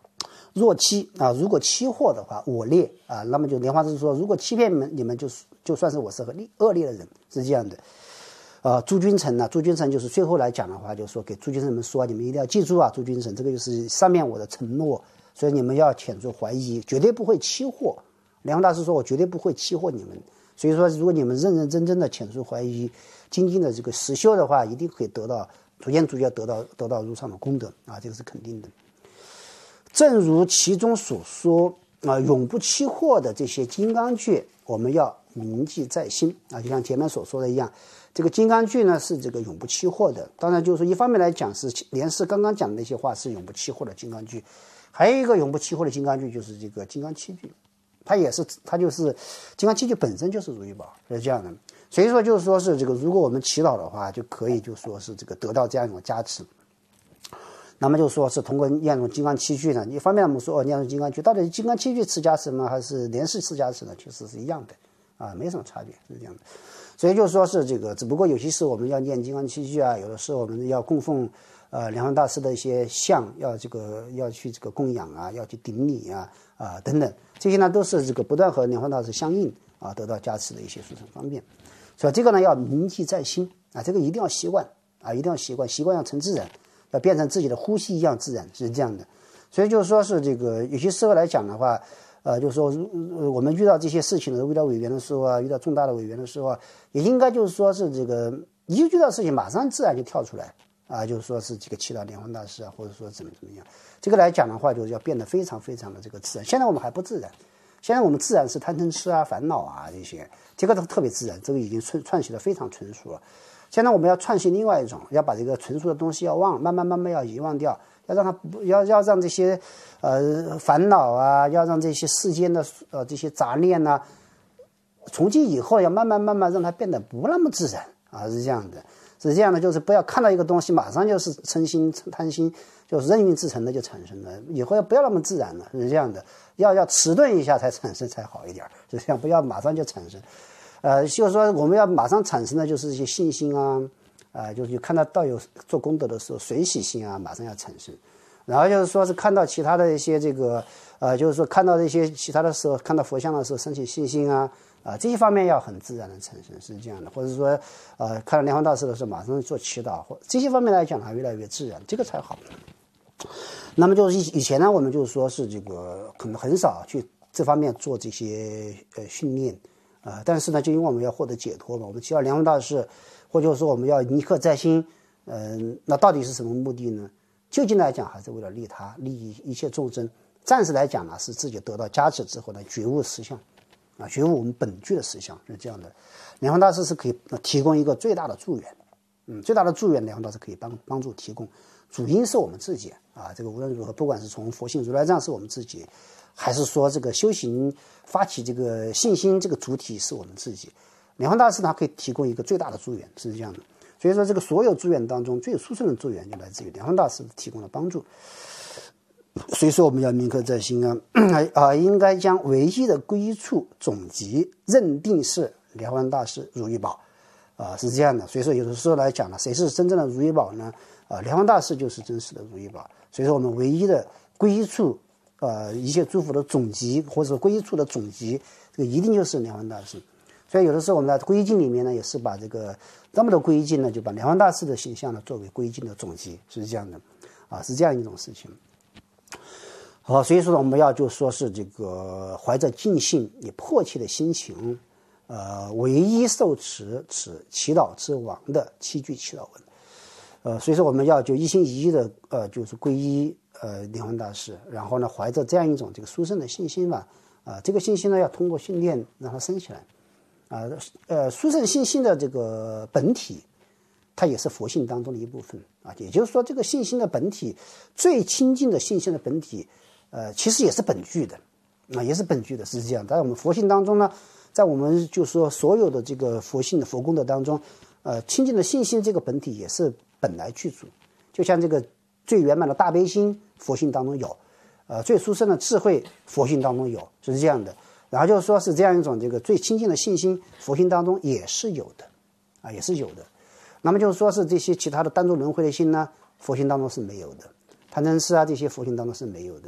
若欺啊，如果欺祸的话，我劣啊，那么就莲花是说，如果欺骗你们就算是我是恶劣的人，是这样的。诸君臣呢，诸君臣就是最后来讲的话，就是说给诸君臣们说，你们一定要记住啊，诸君臣，这个就是上面我的承诺，所以你们要遣除怀疑，绝对不会欺祸。莲花大师说，我绝对不会欺祸你们。所以说，如果你们认认真真的遣除怀疑，精进的这个实修的话，一定可以得到逐渐得到如上的功德啊，这个是肯定的。正如其中所说永不欺祸的这些金刚句，我们要铭记在心啊，就像前面所说的一样，这个金刚句呢是这个永不欺祸的。当然，就是说一方面来讲是莲师刚刚讲的那些话是永不欺祸的金刚句，还有一个永不欺祸的金刚句就是这个金刚七句。它就是金刚七句本身就是如意宝，是这样的。所以说就是说是这个，如果我们祈祷的话，就可以就说是这个得到这样一种加持。那么就说是通过念诵金刚七句呢，一方面我们说念诵金刚句，到底金刚七句赐加持呢，还是莲师赐加持呢？其实是一样的啊，没什么差别，是这样的。所以就说是这个，只不过有些时候我们要念金刚七句啊，有的时候我们要供奉莲花大师的一些像，要去这个供养啊，要去顶礼啊等等，这些呢都是这个不断和莲花大师相应啊，得到加持的一些殊胜方便。所以这个呢要铭记在心啊，这个一定要习惯啊，一定要习惯要成自然，要变成自己的呼吸一样自然，是这样的。所以就是说是这个有些时候来讲的话，就是说我们遇到这些事情的，遇到违缘的时候啊，遇到重大的违缘的时候啊，也应该就是说是这个一遇到事情马上自然就跳出来啊，就是说是这个祈祷莲花大师啊，或者说怎么样，这个来讲的话，就是要变得非常非常的这个自然。现在我们还不自然，现在我们自然是贪嗔痴啊、烦恼啊这些，这个都特别自然，这个已经串习的非常纯熟了。现在我们要串习另外一种，要把这个纯熟的东西要慢慢要遗忘掉，要让它要让这些烦恼啊，要让这些世间的这些杂念啊，从今以后要慢慢让它变得不那么自然啊，是这样的。是这样的，就是不要看到一个东西马上就是嗔心贪心，就是任运自成的就产生了，以后不要那么自然了，是这样的，要迟钝一下才产生才好一点，是这样，不要马上就产生。就是说我们要马上产生的就是一些信心啊，就是看到道友做功德的时候随喜心啊，马上要产生。然后就是说是看到其他的一些这个就是说看到一些其他的时候，看到佛像的时候升起信心啊，这一方面要很自然的产生，是这样的。或者说看到莲花大师的时候马上做祈祷，或这些方面来讲还越来越自然，这个才好。那么就是以前呢，我们就是说是这个可能很少去这方面做这些训练但是呢，就因为我们要获得解脱嘛，我们祈祷莲花大师，或者说我们要铭刻在心，那到底是什么目的呢？究竟来讲还是为了利他，利益一切众生。暂时来讲呢，是自己得到加持之后呢，觉悟实相觉悟我们本具的实相，是这样的。莲花大师是可以提供一个最大的助缘，最大的助缘莲花大师可以帮助提供，主因是我们自己这个无论如何，不管是从佛性如来藏是我们自己，还是说这个修行发起这个信心这个主体是我们自己，莲花大师他可以提供一个最大的助缘，是这样的。所以说这个所有助缘当中最殊胜的助缘就来自于莲花大师提供的帮助。所以说我们要铭刻在心应该将唯一的归处总集认定是莲花大师如意宝是这样的。所以说有的时候来讲呢，谁是真正的如意宝呢？莲花大师就是真实的如意宝。所以说我们唯一的归处一切诸佛的总集，或者说归处的总集，这个一定就是莲花大师。所以有的时候我们在皈依经里面呢，也是把这个这么多皈依经呢，就把莲花大师的形象呢作为皈依经的总集，是这样的是这样一种事情。好，所以说我们要就说是这个怀着尽兴以迫切的心情唯一受持此祈祷之王的七句祈祷文所以说我们要就一心一意的就是皈依莲花大师，然后呢怀着这样一种这个殊胜的信心吧这个信心呢要通过训练让它升起来殊胜信心的这个本体它也是佛性当中的一部分也就是说这个信心的本体最亲近的信心的本体其实也是本具的也是本具的，是这样。在我们佛性当中呢，在我们就说所有的这个佛性的佛功德当中亲近的信心这个本体也是本来具足，就像这个最圆满的大悲心佛性当中有最殊胜的智慧佛性当中有，就是这样的。然后就是说是这样一种这个最亲近的信心佛性当中也是有的也是有的。那么就是说是这些其他的单足轮回的心呢，佛性当中是没有的，贪嗔痴这些佛性当中是没有的。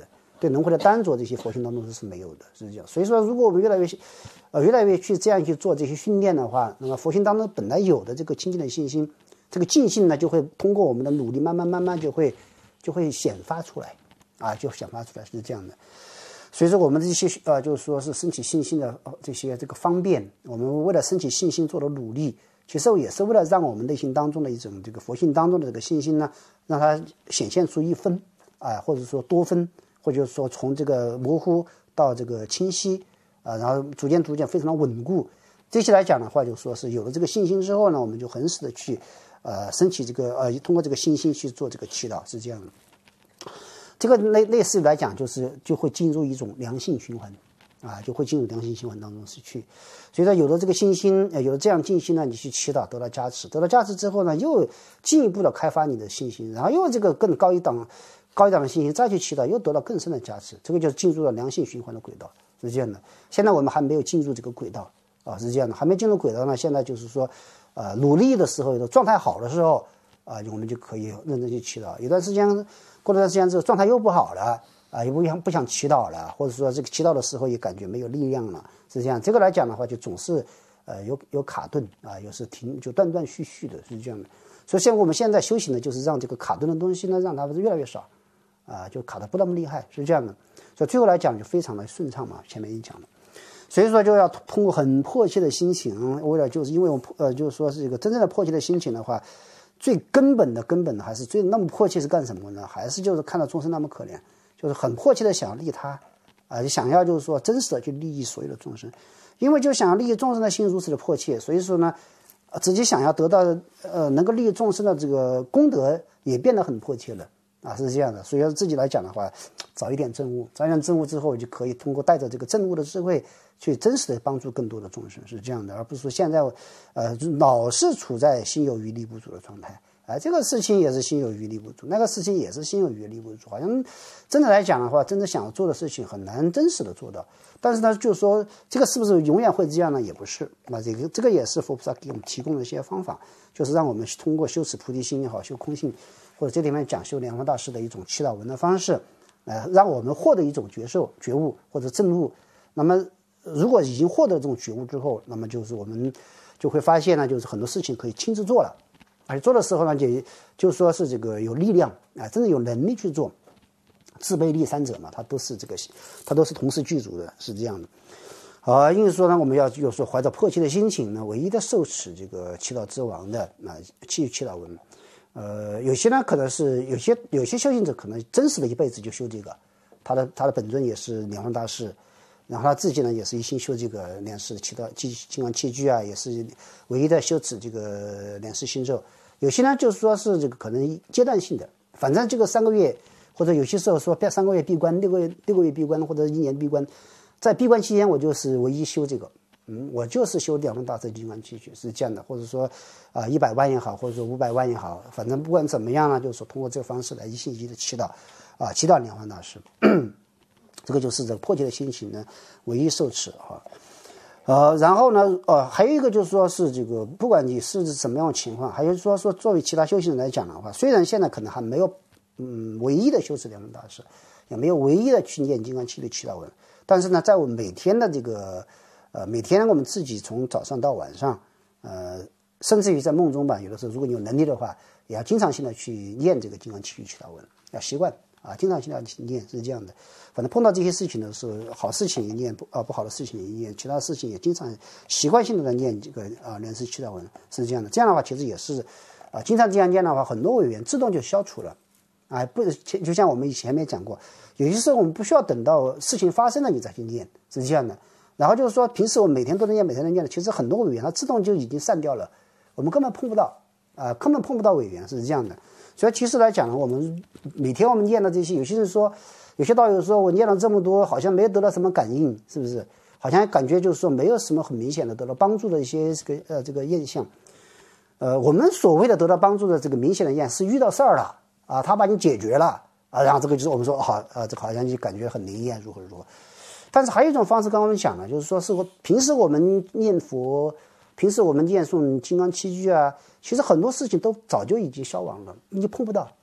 对轮回的单着这些佛性当中是没有的，是这样。所以说，如果我们越来越去这样去做这些训练的话，那么佛性当中本来有的这个清净的信心，这个净性呢，就会通过我们的努力，慢慢就会显发出来，就显发出来，是这样的。所以说我们这些就是说是升起信心的这个方便，我们为了升起信心做的努力，其实也是为了让我们内心当中的一种这个佛性当中的这个信心呢，让它显现出一分或者说多分，或者说从这个模糊到这个清晰然后逐渐非常的稳固。这些来讲的话，就说是有了这个信心之后呢，我们就恒时的去升起这个通过这个信心去做这个祈祷，是这样的。这个类似来讲，就会进入一种良性循环就会进入良性循环当中去。所以说有了这个信心，有了这样信心呢，你去祈祷得到加持，得到加持之后呢，又进一步的开发你的信心，然后又这个更高一档的信心再去祈祷，又得到更深的加持，这个就是进入了良性循环的轨道，是这样的。现在我们还没有进入这个轨道是这样的，还没进入轨道呢。现在就是说努力的时候，状态好的时候我们就可以认真去祈祷。有段时间过了段时间之后，状态又不好了也不想祈祷了，或者说这个祈祷的时候也感觉没有力量了，是这样。这个来讲的话，就总是有卡顿有时就断断续续的，是这样的。所以像我们现在修行呢，就是让这个卡顿的东西呢，让它越来越少就卡得不那么厉害，是这样的。所以最后来讲就非常的顺畅嘛，前面已经讲了。所以说就要通过很迫切的心情，为了就是因为我们就是说是一个真正的迫切的心情的话，最根本的还是那么迫切是干什么呢？还是就是看到众生那么可怜，就是很迫切的想要利他就想要就是说真实的去利益所有的众生。因为就想要利益众生的心如此的迫切，所以说呢自己想要得到能够利益众生的这个功德也变得很迫切了是这样的。所以说自己来讲的话，早一点证悟之后，就可以通过带着这个证悟的智慧去真实的帮助更多的众生，是这样的。而不是说现在老是处在心有余力不足的状态这个事情也是心有余力不足，那个事情也是心有余力不足，好像真的来讲的话，真的想要做的事情很难真实的做到。但是呢，就是说这个是不是永远会这样呢？也不是。这个也是佛菩萨给我们提供的一些方法，就是让我们通过修持菩提心也好，修空性，或者这里面讲修莲花大师的一种祈祷文的方式让我们获得一种觉悟或者证悟。那么如果已经获得这种觉悟之后，那么就是我们就会发现呢，就是很多事情可以亲自做了，而且做的时候呢，就说是这个有力量真的有能力去做。自卑力三者嘛，它都是同时具足的，是这样的因此说呢，我们要就是说怀着迫切的心情呢，唯一的受持这个祈祷之王的祈祷文。有些呢可能是有些修行者可能真实的一辈子就修这个，他的本尊也是莲花大师，然后他自己呢也是一心修这个莲师祈祷金刚器具也是唯一的修持这个莲师心咒。有些呢就是说是这个可能阶段性的，反正这个3个月，或者有些时候说3个月闭关，6个月闭关，或者1年闭关，在闭关期间我就是唯一修这个我就是修两万大乘金刚器具，是这样的。或者说100万也好，或者说500万也好，反正不管怎么样呢，就是说通过这个方式来一心一意的祈祷祈祷莲花大师这个就是这个迫切的心情呢唯一受持然后呢还有一个就是说是这个不管你是什么样的情况，还有说作为其他修行人来讲的话，虽然现在可能还没有唯一的修持莲花大师，也没有唯一的去念金刚器的祈祷文，但是呢在我们每天的这个每天我们自己从早上到晚上甚至于在梦中吧，有的时候如果你有能力的话，也要经常性的去念这个金刚器具祈祷文，要习惯经常性的念，是这样的。反正碰到这些事情的时候，好事情也念，不好的事情也念，其他事情也经常习惯性的念这个莲师祈祷文，是这样的。这样的话其实也是经常这样念的话，很多违缘自动就消除了不就像我们以前没讲过，有些时候我们不需要等到事情发生了你再去念，是这样的。然后就是说平时我们每天都能念，每天都念的，其实很多违缘它自动就已经散掉了，我们根本碰不到根本碰不到违缘，是这样的。所以其实来讲呢，我们每天我们念的这些，有些人说，有些道友说我念了这么多，好像没有得到什么感应，是不是？好像感觉就是说没有什么很明显的得到帮助的一些这个现象。我们所谓的得到帮助的这个明显的现象是遇到事儿了他把你解决了然后这个就是我们说这个好像就感觉很灵验如何。但是还有一种方式，刚刚我们讲了，就是说是平时我们念佛，平时我们念诵金刚器具其实很多事情都早就已经消亡了，你碰不到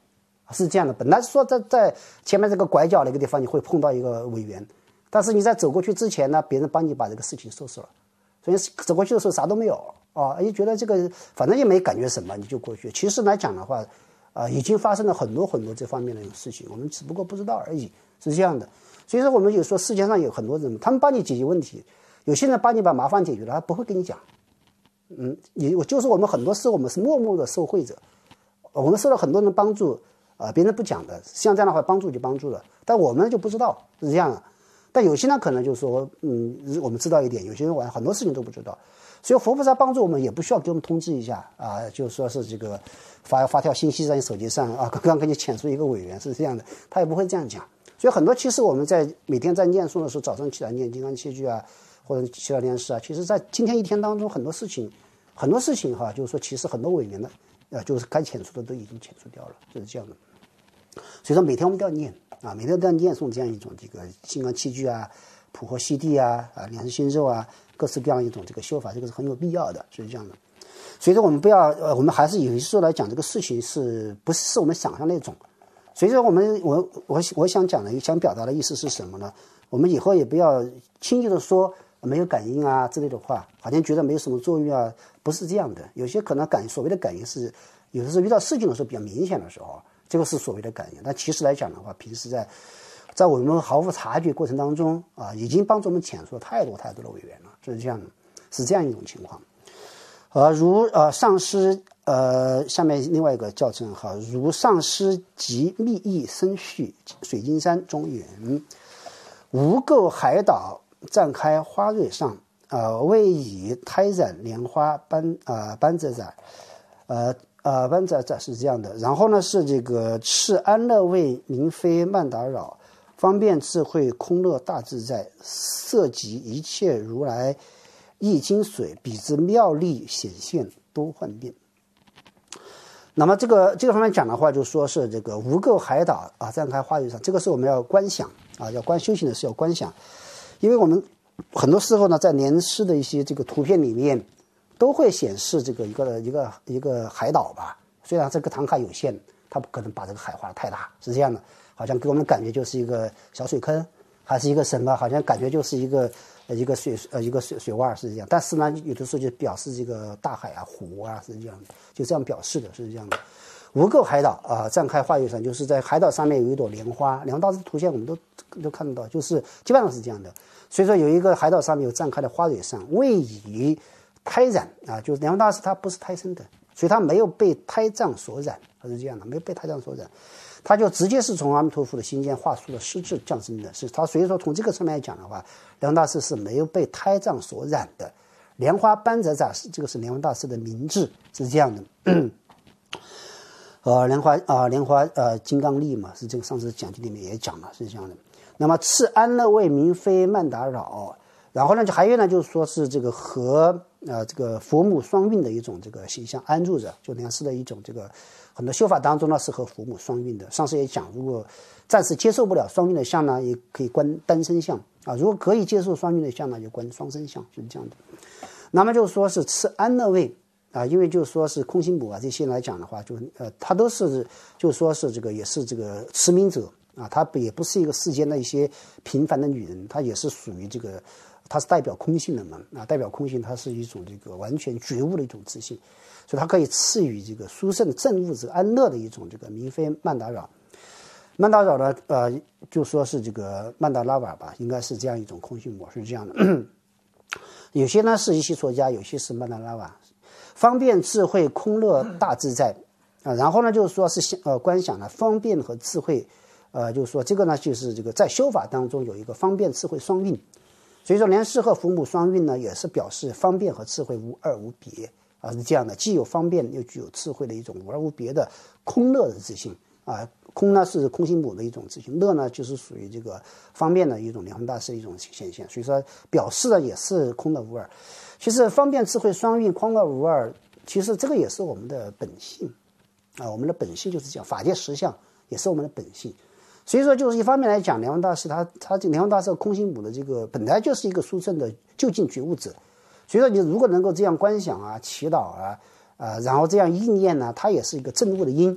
是这样的。本来说在前面这个拐角那个地方你会碰到一个委员，但是你在走过去之前呢，别人帮你把这个事情收拾了，所以走过去的时候啥都没有啊，也觉得这个反正也没感觉什么，你就过去。其实来讲的话，已经发生了很多这方面的事情，我们只不过不知道而已，是这样的。所以说我们有说世界上有很多人，他们帮你解决问题，有些人帮你把麻烦解决了，他不会跟你讲。就是我们很多事我们是默默的受惠者，我们受了很多人帮助别人不讲的，像这样的话帮助就帮助了，但我们就不知道是这样的。但有些人可能就是说我们知道一点，有些人很多事情都不知道，所以佛菩萨帮助我们也不需要给我们通知一下就是说是这个发条信息在你手机上刚刚给你遣出一个委员是这样的，他也不会这样讲。所以很多其实我们在每天在念诵的时候，早上起来念金刚七句或者其他念诗其实在今天一天当中很多事情就是说其实很多委员的就是该遣除的都已经遣除掉了，就是这样的。所以说每天我们都要念每天都要念诵这样一种这个金刚七句普和悉地两世心咒各式各样一种这个修法，这个是很有必要的，是这样的。所以说我们不要我们还是有些时候来讲这个事情是不是我们想象那种。所以说我想讲的想表达的意思是什么呢？我们以后也不要轻易的说没有感应之类的话，好像觉得没有什么作用不是这样的。有些可能所谓的感应是有的时候遇到事情的时候比较明显的时候，这个是所谓的感应。但其实来讲的话，平时在我们毫无察觉过程当中已经帮助我们遣除了太多的委员了，是这样的，是这样一种情况。如上师下面另外一个教程如上师及密意生续水晶山中原无垢海岛绽开花蕊上为以胎染莲花班泽仔班泽仔是这样的。然后呢是这个赤安乐位明非慢打扰方便智慧空乐大自在色及一切如来易经水彼之妙力显现多幻变。那么这个方面讲的话，就说是这个无垢海岛绽开花蕊上，这个是我们要观想要观修行的是要观想。因为我们很多时候呢在莲师的一些这个图片里面都会显示这个一个海岛吧，虽然这个唐卡有限，它不可能把这个海画的太大，是这样的，好像给我们感觉就是一个小水坑，还是一个什么，好像感觉就是一个水洼是这样。但是呢有的时候就表示这个大海湖是这样的，就这样表示的，是这样的。无垢海岛绽开花蕊上，就是在海岛上面有一朵莲花，莲花的图片我们都看得到，就是基本上是这样的。所以说有一个海岛上面有绽开的花蕊上，为以胎染就是莲花大师他不是胎生的，所以他没有被胎藏所染，他是这样的，没有被胎藏所染，他就直接是从阿弥陀佛的心间化出了实质降生的，是他。所以说从这个层面来讲的话，莲花大师是没有被胎藏所染的。莲花班泽仔这个是莲花大师的名字，是这样的。莲花金刚力嘛，是这个上次讲经里面也讲了，是这样的。那么赤安乐位明非慢打扰，然后呢还有呢就是说是这个和这个佛母双运的一种这个形象安住着，就莲师的一种这个很多修法当中呢是和佛母双运的。上次也讲，如果暂时接受不了双运的相呢，也可以观单身相如果可以接受双运的相呢，就观双身相，就是这样的。那么就是说是赤安乐位因为就是说是空心母这些来讲的话，就他都是就是说是这个也是这个持明者他也不是一个世间的一些平凡的女人，她也是属于这个，她是代表空性的嘛代表空性，它是一种这个完全觉悟的一种自信，所以它可以赐予这个殊胜正悟者安乐的一种这个明非慢打扰。曼达扰呢就说是这个曼达拉瓦吧，应该是这样一种空性模式，这样的。有些呢是一些说家，有些是曼达拉瓦，方便智慧空乐大自在然后呢就是说是观想呢方便和智慧就是说这个呢就是这个在修法当中有一个方便智慧双运，所以说莲师和佛母双运呢也是表示方便和智慧无二无别是这样的，既有方便又具有智慧的一种无二无别的空乐的自性空呢是空心母的一种自性，乐呢就是属于这个方便的一种莲花大师的一种显现，所以说表示的也是空乐无二。其实方便智慧双运空乐无二，其实这个也是我们的本性我们的本性就是这样，法界实相也是我们的本性。所以说就是一方面来讲，莲花大师他莲花大师空心母的这个本来就是一个殊胜的究竟觉悟者，所以说你如果能够这样观想祈祷然后这样意念呢，它也是一个正悟的因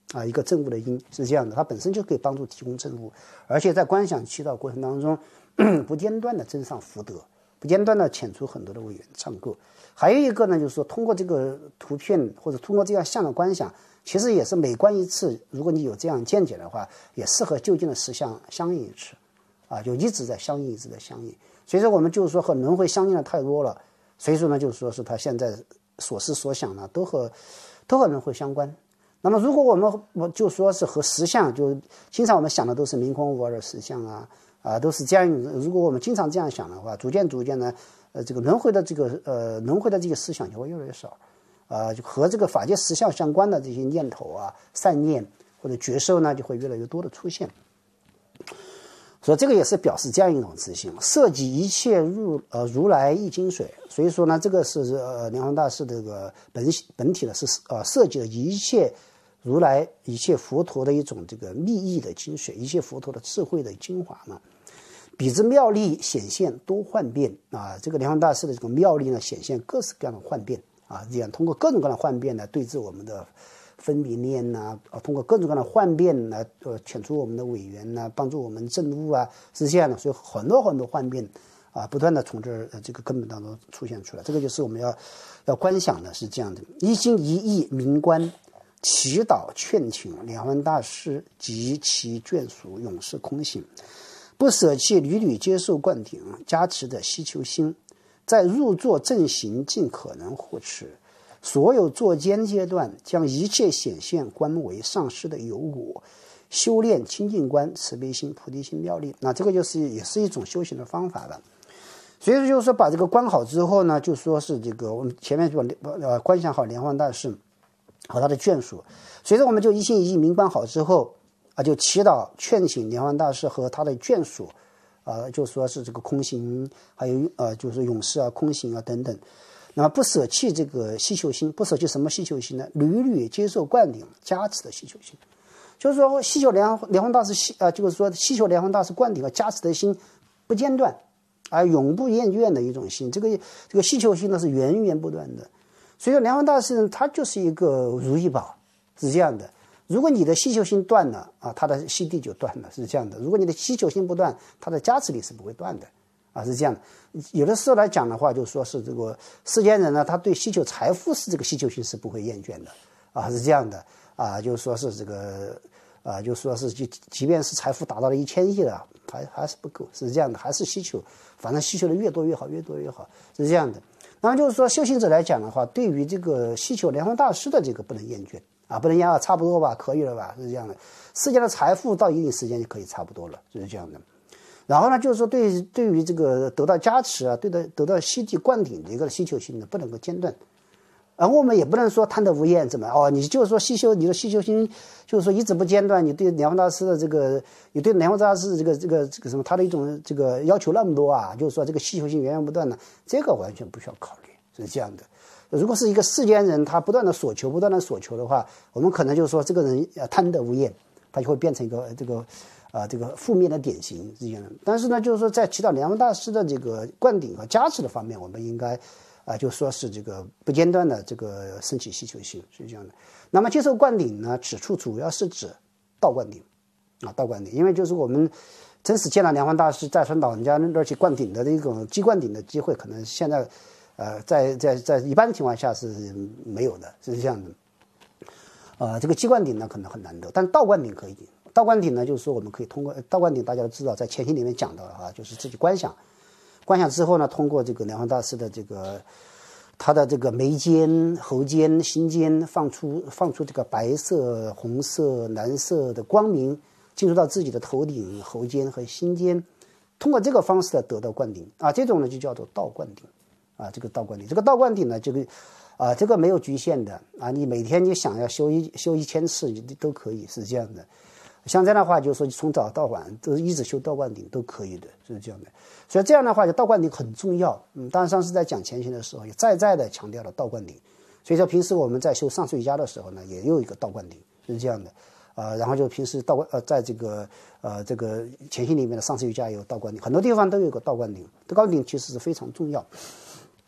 一个正物的因，是这样的，它本身就可以帮助提供正物，而且在观想祈祷过程当中不间断的增上福德，不间断的遣出很多的委员唱歌。还有一个呢，就是说通过这个图片或者通过这样像的观想，其实也是每观一次，如果你有这样见解的话，也适合就近的实相相应一次就一直在相应，一直在相应。所以说我们就是说和轮回相应的太多了，所以说呢，就是说是他现在所思所想呢都和轮回相关。那么如果我就说是和实相，就经常我们想的都是明空无二的实相都是这样。如果我们经常这样想的话，逐渐呢，这个轮回的这个思想就会越来越少就和这个法界实相相关的这些念头善念或者觉受呢，就会越来越多的出现。所以这个也是表示这样一种自信，涉及一切如来一精水。所以说呢，这个是莲花大师这个本体呢是涉及了一切如来一切佛陀的一种这个密意的精水，一切佛陀的智慧的精华嘛。彼之妙力显现多幻变这个莲花大师的这个妙力呢，显现各式各样的幻变这样通过各种各样的幻变呢，对治我们的分别念通过各种各样的幻变来遣出我们的委员帮助我们证悟是这样的。所以很多幻变不断的从这个根本当中出现出来。这个就是我们要观想的是这样的，一心一意明观祈祷劝请莲花大师及其眷属永世空行，不舍弃屡屡接受灌顶加持的希求心，在入座正行尽可能护持。所有坐间阶段，将一切显现观为上师的有我，修炼清净观、慈悲心、菩提心妙力。那这个也是一种修行的方法了。所以就是说，把这个观好之后呢，就说是这个我们前面说观想好莲花大师和他的眷属，随着我们就一心一意明观好之后就祈祷劝请莲花大师和他的眷属就说是这个空行，还有就是永世空行等等。那么不舍弃这个希求心，不舍弃什么希求心呢？屡屡接受灌顶加持的希求心，就是说希求莲花大师就是说希求莲花大师灌顶和加持的心不间断永不厌倦的一种心。这个希求心呢是源源不断的。所以说莲花大师呢，他就是一个如意宝，是这样的。如果你的希求心断了他的希地就断了，是这样的。如果你的希求心不断，他的加持力是不会断的是这样的。有的时候来讲的话，就说是这个世间人呢，他对希求财富是这个希求心是不会厌倦的是这样的就是说是这个就说是即便是财富达到了1000亿了，还是不够，是这样的，还是希求，反正希求的越多越好，越多越好，是这样的。那么就是说修行者来讲的话，对于这个希求莲花大师的这个不能厌倦不能厌差不多吧，可以了吧，是这样的。世间的财富到一定时间就可以差不多了，就是这样的。然后呢，就是说对于这个得到加持得到希地灌顶的一个希求心呢，不能够间断。而我们也不能说贪得无厌，怎么你就是说你的希求心就是说一直不间断，你对莲花大师的这个，你对莲花大师这个什么他的一种这个要求那么多就是说这个希求心源源不断的，这个完全不需要考虑，是这样的。如果是一个世间人，他不断的所求的话，我们可能就是说这个人贪得无厌，他就会变成一个这个负面的典型是这样的。但是呢，就是说在祈祷莲花大师的这个灌顶和加持的方面，我们应该就说是这个不间断的这个升起希求心，是这样的。那么接受灌顶呢，此处主要是指道灌顶道灌顶，因为就是我们真实见到莲花大师在传导人家那去灌顶的这种击灌顶的机会，可能现在在一般情况下是没有的，是这样的。这个击灌顶呢可能很难得，但道灌顶可以。道灌顶呢，就是说我们可以通过道灌顶，大家都知道，在前心里面讲到的就是自己观想之后呢，通过这个莲花大师的这个他的这个眉间、喉间、心间放出这个白色、红色、蓝色的光明，进入到自己的头顶、喉间和心间，通过这个方式得到灌顶这种呢就叫做道灌顶这个道灌顶，这个道灌顶呢，这个没有局限的你每天你想要修1000次都可以，是这样的。像这样的话，就是说从早到晚都一直修道灌顶都可以的，是这样的。所以这样的话，就道灌顶很重要。当然上次在讲前行的时候，也再的强调了道灌顶。所以说平时我们在修上师瑜伽的时候呢，也有一个道灌顶，是这样的。然后就平时在这个前行里面的上师瑜伽也有道灌顶，很多地方都有个道灌顶。道灌顶其实是非常重要。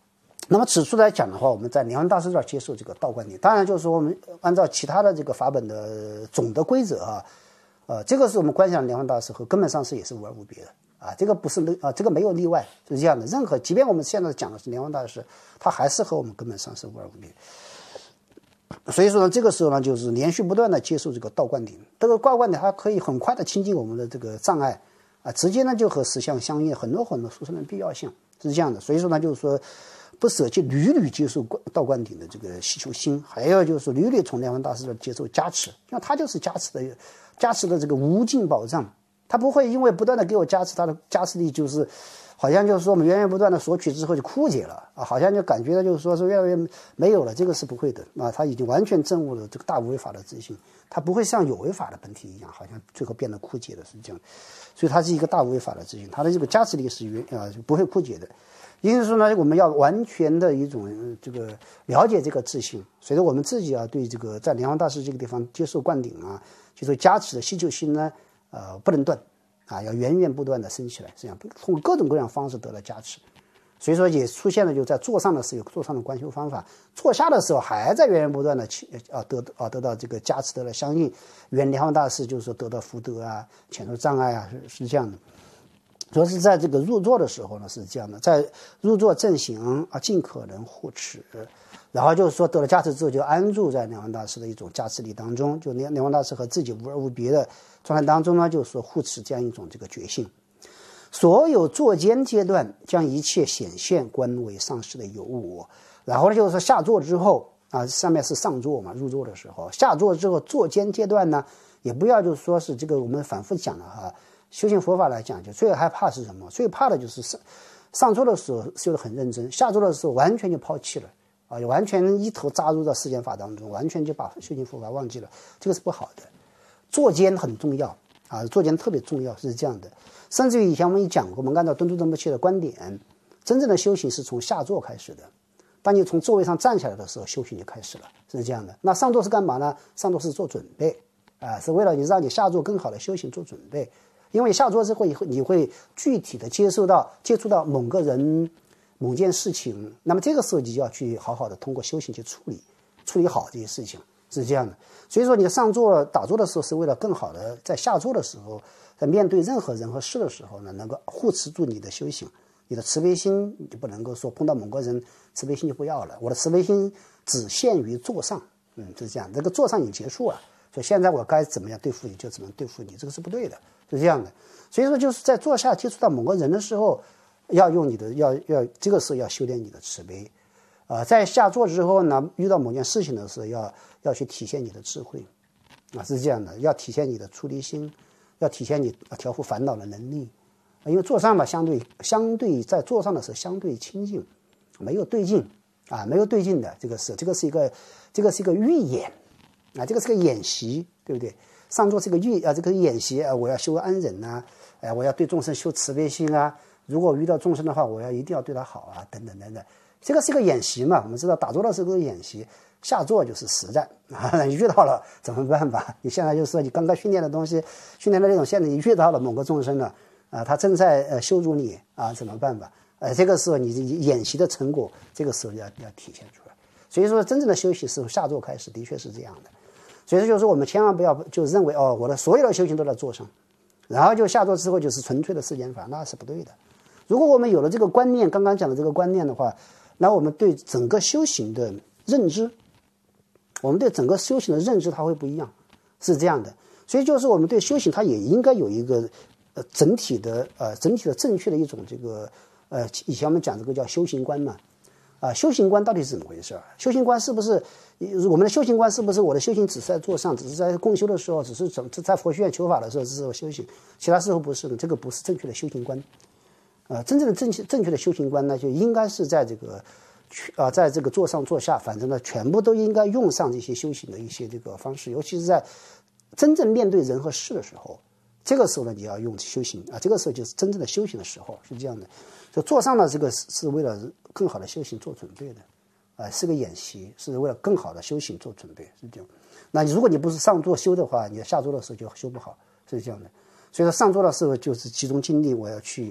那么此处来讲的话，我们在莲花大师这儿接受这个道观点，当然就是说我们按照其他的这个法本的总的规则这个是我们观想莲花大师和根本上师也是无二无别的这个不是这个没有例外，是这样的。任何即便我们现在讲的是莲花大师，他还是和我们根本上师无二无别。所以说呢，这个时候呢，就是连续不断的接受这个道观点，这个道观点它可以很快的清净我们的这个障碍直接呢就和实相相应，很多殊胜的必要性是这样的。所以说呢，就是说不舍弃屡屡接受道观点的这个希求心，还要就是说屡屡从莲花大师这接受加持，因为他就是加持的这个无尽保障，他不会因为不断的给我加持，他的加持力就是好像就是说我们源源不断的索取之后就枯竭了好像就感觉到就是说是越来越没有了，这个是不会的他已经完全证悟了这个大无为法的自性，他不会像有为法的本体一样，好像最后变得枯竭的是这样，所以它是一个大无为法的自性，它的这个加持力是不会枯竭的。因此说呢，我们要完全的一种这个了解这个自性，随着我们自己对这个在莲花大师这个地方接受灌顶接受加持的希求心呢不能断要源源不断的升起来，这样通过各种各样方式得到加持。所以说也出现了就在坐上的时候有坐上的观修方法，坐下的时候还在源源不断的得到这个加持得了相应，原莲花大师就是说得到福德遣除障碍是这样的。主要是在这个入座的时候呢是这样的，在入座正行尽可能护持，然后就是说得了加持之后就安住在莲花大师的一种加持力当中，就莲花大师和自己无二无别的状态当中呢，就是说护持这样一种这个觉性。所有坐间阶段将一切显现观为上师的有我，然后呢就是说下座之后上面是上座嘛，入座的时候下座之后坐间阶段呢也不要就是说是这个我们反复讲了修行佛法来讲，就最害怕是什么？最怕的就是上座的时候修得很认真，下座的时候完全就抛弃了完全一头扎入到世间法当中，完全就把修行佛法忘记了，这个是不好的。坐间很重要坐间特别重要，是这样的。甚至于以前我们也讲过，我们按照敦促仁波切的观点，真正的修行是从下座开始的。当你从座位上站起来的时候，修行就开始了，是这样的。那上座是干嘛呢？上座是做准备是为了让你下座更好的修行做准备。因为下座之后你会具体的接触到某个人某件事情，那么这个时候你就要去好好的通过修行去处理好这些事情，是这样的。所以说你的上座打坐的时候是为了更好的在下座的时候，在面对任何人和事的时候呢，能够护持住你的修行，你的慈悲心你就不能够说碰到某个人慈悲心就不要了，我的慈悲心只限于座上就是这样，这个座上已经结束了，所以现在我该怎么样对付你就怎么对付你，这个是不对的，是这样的。所以说就是在座下接触到某个人的时候，要用你的要这个时候要修炼你的慈悲在下座之后呢，遇到某件事情的时候要去体现你的智慧是这样的，要体现你的出离心，要体现你调伏烦恼的能力因为座上嘛相对在座上的时候相对清净，没有对劲没有对劲的，这个是一个预演这个是个演习，对不对？上座是个这个演习我要修安忍我要对众生修慈悲心如果遇到众生的话，我一定要对他好等等等等，这个是一个演习嘛。我们知道打坐的时候是演习，下座就是实战你遇到了怎么办吧？你现在就是说你刚刚训练的东西，训练的那种，现在你遇到了某个众生了他正在羞辱你怎么办吧？这个时候你演习的成果，这个时候要体现出来。所以说真正的修行是从下座开始，的确是这样的。所以说就是我们千万不要就认为我的所有的修行都在座上，然后就下座之后就是纯粹的世间法，那是不对的。如果我们有了这个观念，刚刚讲的这个观念的话，那我们对整个修行的认知，它会不一样，是这样的。所以就是我们对修行它也应该有一个整体的正确的一种这个以前我们讲这个叫修行观嘛修行观到底是怎么回事？修行观是不是我们的修行观是不是我的修行只是在座上，只是在共修的时候，只是在佛学院求法的时候只是我修行，其他时候不是的，这个不是正确的修行观真正的正确的修行观呢，就应该是在这个在这个座上座下，反正呢全部都应该用上这些修行的一些这个方式，尤其是在真正面对人和事的时候，这个时候呢你要用修行这个时候就是真正的修行的时候，是这样的。就座上呢这个是为了更好的修行做准备的是个演习，是为了更好的修行做准备，是这样。那如果你不是上座修的话，你下座的时候就修不好，是这样的。所以说上座的时候就是集中精力，我要去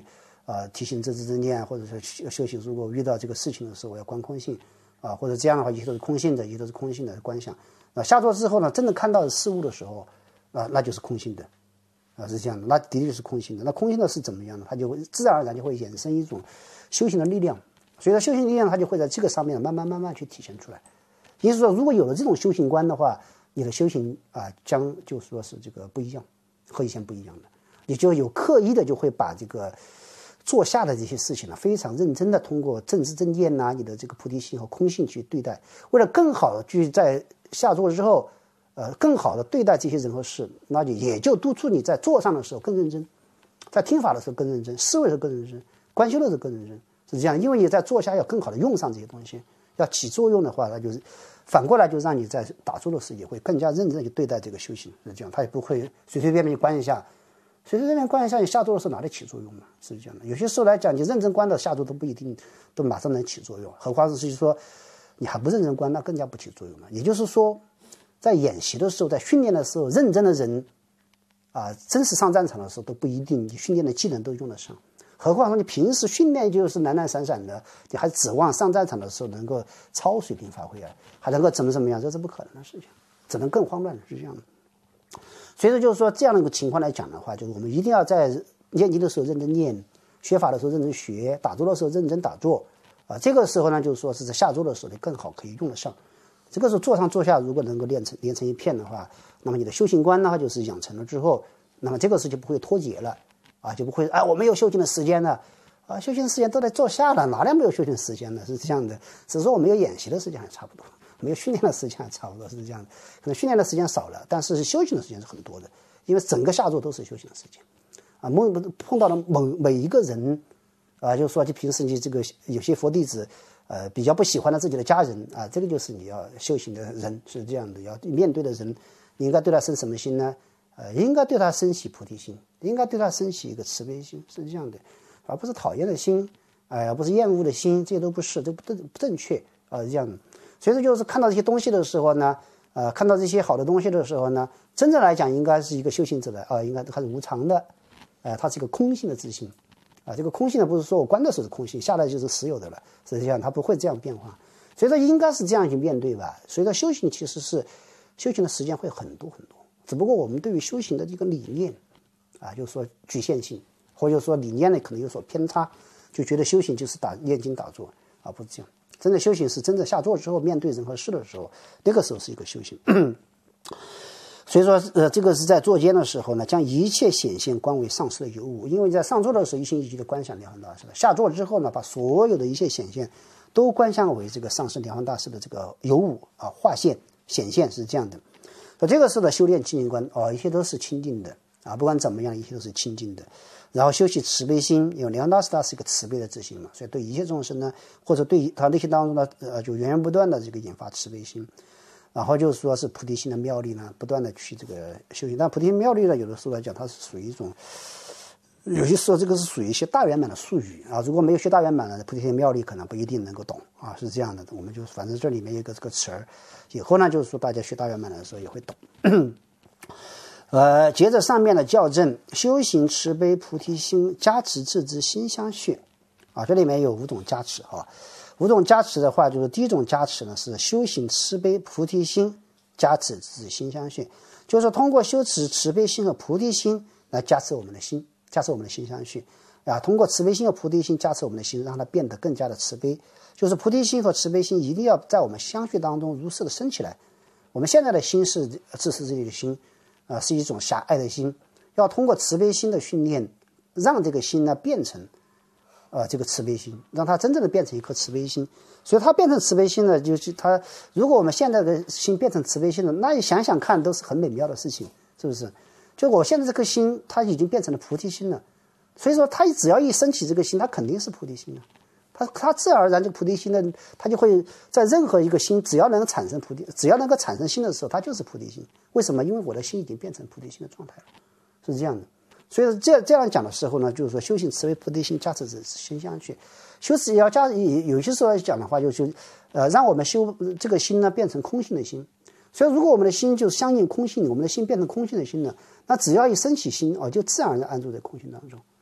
提醒正知正念，或者说修行，如果遇到这个事情的时候，我要观空性或者这样的话，一切都是空性的，一切都是空性的观想。下座之后呢，真正看到事物的时候那就是空性的是这样的，那的确是空性的。那空性的是怎么样呢？它就会自然而然就会衍生一种修行的力量，所以说修行力量它就会在这个上面慢慢去体现出来。也就是说，如果有了这种修行观的话，你的修行将就说是这个不一样，和以前不一样的。你就有刻意的就会把这个坐下的这些事情呢，非常认真的通过正知正念你的这个菩提心和空性去对待，为了更好的去在下座之后更好的对待这些人和事，那也就督促你在坐上的时候更认真，在听法的时候更认真，思维的时候更认真，观修的时候更认真，是这样。因为你在坐下要更好的用上这些东西，要起作用的话，那就是反过来就让你在打坐的时候也会更加认真的去对待这个修行，是这样。他也不会随随便便就观一下，随随便便观一下，你下座的时候哪里起作用呢？是这样的。有些时候来讲，你认真观的下座都不一定都马上能起作用，何况是说你还不认真观，那更加不起作用了。也就是说，在演习的时候，在训练的时候，认真的人真实上战场的时候都不一定你训练的技能都用得上，何况说你平时训练就是懒懒散散的，你还指望上战场的时候能够超水平发挥还能够怎么样，这是不可能的事情，只能更慌乱，是这样的。所以说就是说这样的一个情况来讲的话，就是我们一定要在念经的时候认真念，学法的时候认真学，打坐的时候认真打坐这个时候呢，就是说是在下坐的时候你更好可以用得上。这个时候坐上坐下如果能够连成一片的话，那么你的修行观呢就是养成了之后，那么这个事就不会脱节了就不会我没有修行的时间了修行的时间都在坐下了，哪里没有修行时间呢？是这样的，只是说我没有演习的时间还差不多，没有训练的时间还差不多，是这样的。可能训练的时间少了，但是修行的时间是很多的，因为整个下座都是修行的时间碰到了每一个人就是说就平时你这个有些佛弟子比较不喜欢的自己的家人这个就是你要修行的人，是这样的。要面对的人，你应该对他生什么心呢？应该对他升起菩提心，应该对他升起一个慈悲心，是这样的，而不是讨厌的心，不是厌恶的心，这些都不是，这不正确这样的。所以说就是看到这些东西的时候呢，看到这些好的东西的时候呢，真正来讲应该是一个修行者的应该它是无常的，它是一个空性的自信这个空性呢不是说我观的时候是空性，下来就是实有的了，实际上它不会这样变化。所以说应该是这样去面对吧。所以说修行其实是修行的时间会很多很多，只不过我们对于修行的这个理念就是说局限性，或者说理念呢可能有所偏差，就觉得修行就是念经打坐不是这样。真的修行是真的下座之后面对人和事的时候，那个时候是一个修行所以说这个是在坐间的时候呢，将一切显现观为上师的有物，因为在上座的时候一心一意的观想莲花大师，下座之后呢，把所有的一切显现都观想为这个上师莲花大师的这个有物化现显现，是这样的。这个时候的修炼清净观一切都是清净的不管怎么样一切都是清净的。然后修习慈悲心，因为莲花大师他是一个慈悲的自信嘛，所以对一切众生呢，或者对他内心当中呢就源源不断的这个引发慈悲心。然后就是说是菩提心的妙力呢，不断的去这个修行。但菩提心妙力呢，有的时候来讲它是属于一种，有些时候这个是属于一些大圆满的术语如果没有学大圆满的菩提心妙力可能不一定能够懂是这样的。我们就反正这里面有一个这个词儿，以后呢就是说大家学大圆满的时候也会懂接着上面的校正，修行慈悲菩提心加持自之心相续这里面有5种加持5种加持的话，就是第一种加持呢是修行慈悲菩提心加持自之心相续，就是通过修持慈悲心和菩提心来加持我们的心，加持我们的心相续通过慈悲心和菩提心加持我们的心，让它变得更加的慈悲。就是菩提心和慈悲心一定要在我们相续当中如实的升起来。我们现在的心是自私自利的心是一种狭隘的心，要通过慈悲心的训练，让这个心呢变成这个慈悲心，让它真正的变成一颗慈悲心。所以它变成慈悲心呢，就是它如果我们现在的心变成慈悲心了，那你想想看都是很美妙的事情，是不是？就我现在这颗心它已经变成了菩提心了，所以说它只要一升起这个心，它肯定是菩提心了。它自然而然这个菩提心呢，它就会在任何一个心只要能产生只要能够产生心的时候，它就是菩提心。为什么？因为我的心已经变成菩提心的状态了，是这样的。所以这样讲的时候呢，就是说修行慈悲菩提心加持之心相续，修持也要有些时候讲的话，就是让我们修这个心呢变成空性的心。所以如果我们的心就相应空性，我们的心变成空性的心呢，那只要一升起心就自然而然安住在空性当中。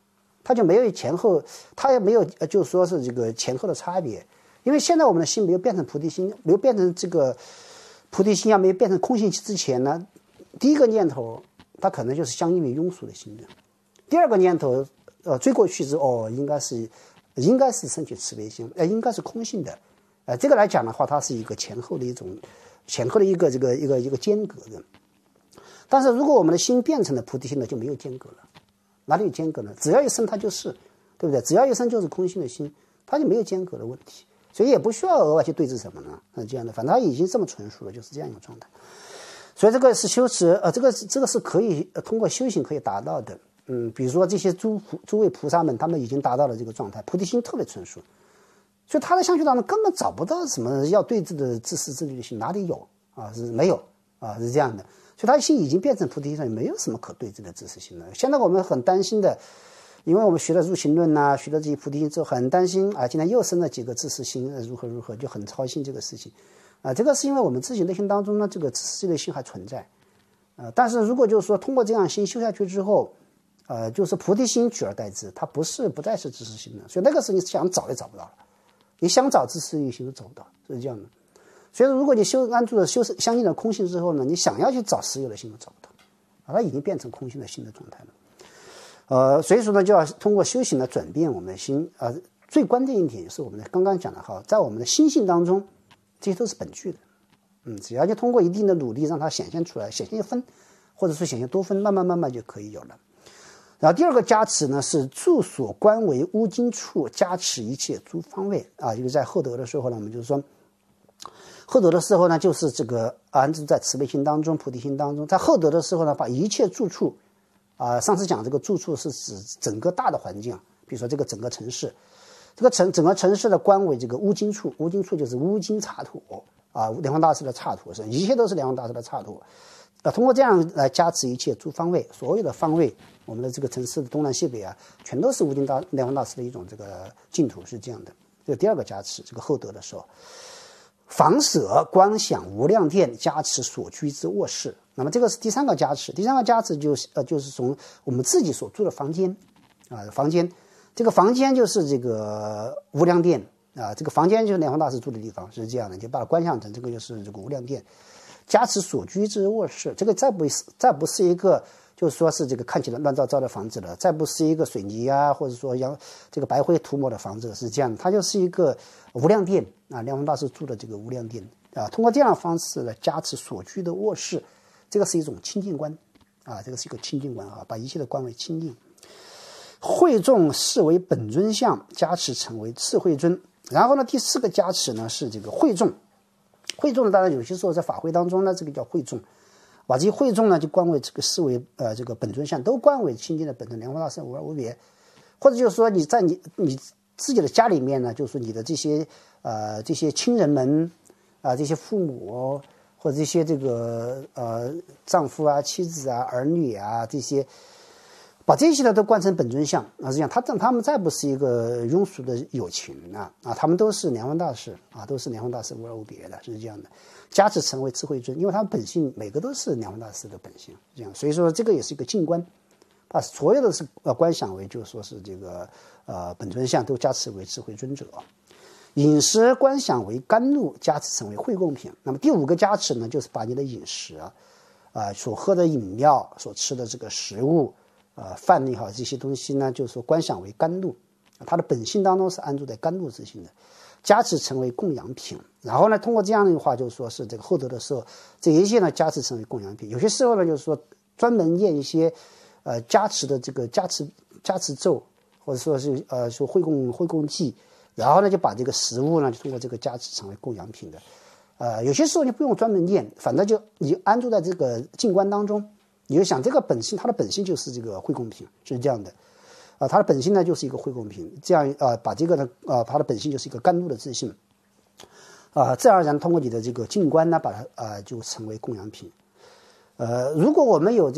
它就没有前后，它也没有就是说是这个前后的差别。因为现在我们的心没有变成菩提心，没有变成这个菩提心，没有变成空性之前呢，第一个念头它可能就是相应于庸俗的心的，第二个念头追过去之后，应该是升起慈悲心，应该是空性的，这个来讲的话，它是一个前后的一个一个间隔的。但是如果我们的心变成了菩提心呢，就没有间隔了。哪里有间隔呢？只要一生它就是，对不对？只要一生就是空性的心，它就没有间隔的问题，所以也不需要额外去对治什么呢？这样的，反正它已经这么纯熟了，就是这样一个状态。所以这个是修持，这个是可以通过修行可以达到的。比如说这些诸位菩萨们，他们已经达到了这个状态，菩提心特别纯熟，所以他的相续当中根本找不到什么要对治的自私自利的心，哪里有啊？是没有啊？是这样的。所以他的心已经变成菩提心了，没有什么可对治的自私心了。现在我们很担心的，因为我们学了入行论呐，学了这些菩提心之后，很担心啊，今天又生了几个自私心，如何，就很操心这个事情。这个是因为我们自己内心当中呢，这个自私的心还存在。但是如果就是说通过这样心修下去之后，就是菩提心取而代之，它不再是自私心了。所以那个是你想找也找不到了，你想找自私心都找不到，是这样的。所以如果你安住了相应的空性之后呢，你想要去找实有的心都找不到，它已经变成空性的心的状态了。所以说呢，就要通过修行来转变我们的心。最关键一点是我们刚刚讲的哈，在我们的心性当中，这些都是本具的。只要就通过一定的努力让它显现出来，显现一分，或者说显现多分，慢慢就可以有了。然后第二个加持呢，是住所观为乌金处，加持一切诸方位就是在后得的时候呢，我们就是说后得的时候呢，就是这个安住在慈悲心当中、菩提心当中。在后得的时候呢，把一切住处上次讲这个住处是指整个大的环境，比如说这个整个城市，这个整个城市的观为这个乌金处，乌金处就是乌金刹土莲花大师的刹土，是一切都是莲花大师的刹土。通过这样来加持一切诸方位，所有的方位，我们的这个城市的东南西北全都是莲花大师的一种这个净土，是这样的。这个第二个加持，这个后得的时候，房舍观想无量殿，加持所居之卧室。那么这个是第三个加持，第三个加持就是从我们自己所住的房间房间，这个房间就是这个无量殿这个房间就是莲花大师住的地方，是这样的，就把它观想成这个就是这个无量殿。加持所居之卧室，这个再不是一个就是说是这个看起来乱糟糟的房子了，再不是一个水泥或者说这个白灰涂抹的房子，是这样的，它就是一个无量殿莲花大师住的这个无量殿通过这样的方式来加持所居的卧室，这个是一种清净观这个是一个清净观把一切的观为清净。会众视为本尊相，加持成为智慧尊。然后呢，第四个加持呢是这个会众。会众呢，当然有些时候在法会当中呢，这个叫会众，把这些会众呢就观为这个视为这个本尊相，都观为清净的本尊，莲花大师无二无别。或者就是说你在你自己的家里面呢，就是说你的这些亲人们这些父母或者这些这个丈夫妻子儿女这些。把这些呢都观成本尊相实际上他们再不是一个庸俗的友情他们都是莲花大师都是莲花大师无二无别的，是这样的。加持成为智慧尊，因为他们本性每个都是莲花大师的本性，这样，所以说这个也是一个静观，把所有的是观想为就是说是这个本尊相都加持为智慧尊者。饮食观想为甘露，加持成为惠供品。那么第五个加持呢，就是把你的饮食所喝的饮料，所吃的这个食物饭也好，这些东西呢，就是说观想为甘露，它的本性当中是安住在甘露之心的，加持成为供养品。然后呢，通过这样的话，就是说是这个后得的时候，这一切呢加持成为供养品。有些时候呢，就是说专门念一些加持的这个加持咒，或者说是说会供祭，然后呢就把这个食物呢就通过这个加持成为供养品的。有些时候你不用专门念，反正就你安住在这个静观当中。你就想这个本性，它的本性就是这个惠供品，是这样的，它的本性呢就是一个惠供品，这样把这个呢它的本性就是一个甘露的自性，自然而然通过你的这个静观呢，把它就成为供养品。如果我们有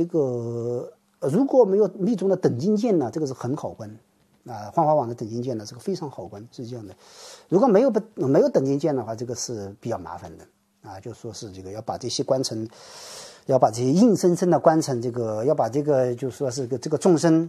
密宗的等经见呢，这个是很好观幻化网的等经见呢，这个非常好观，是这样的。如果没有等经见的话，这个是比较麻烦的就说是这个要把这些观成。要把这些硬生生的观成这个，要把这个就说是这个众生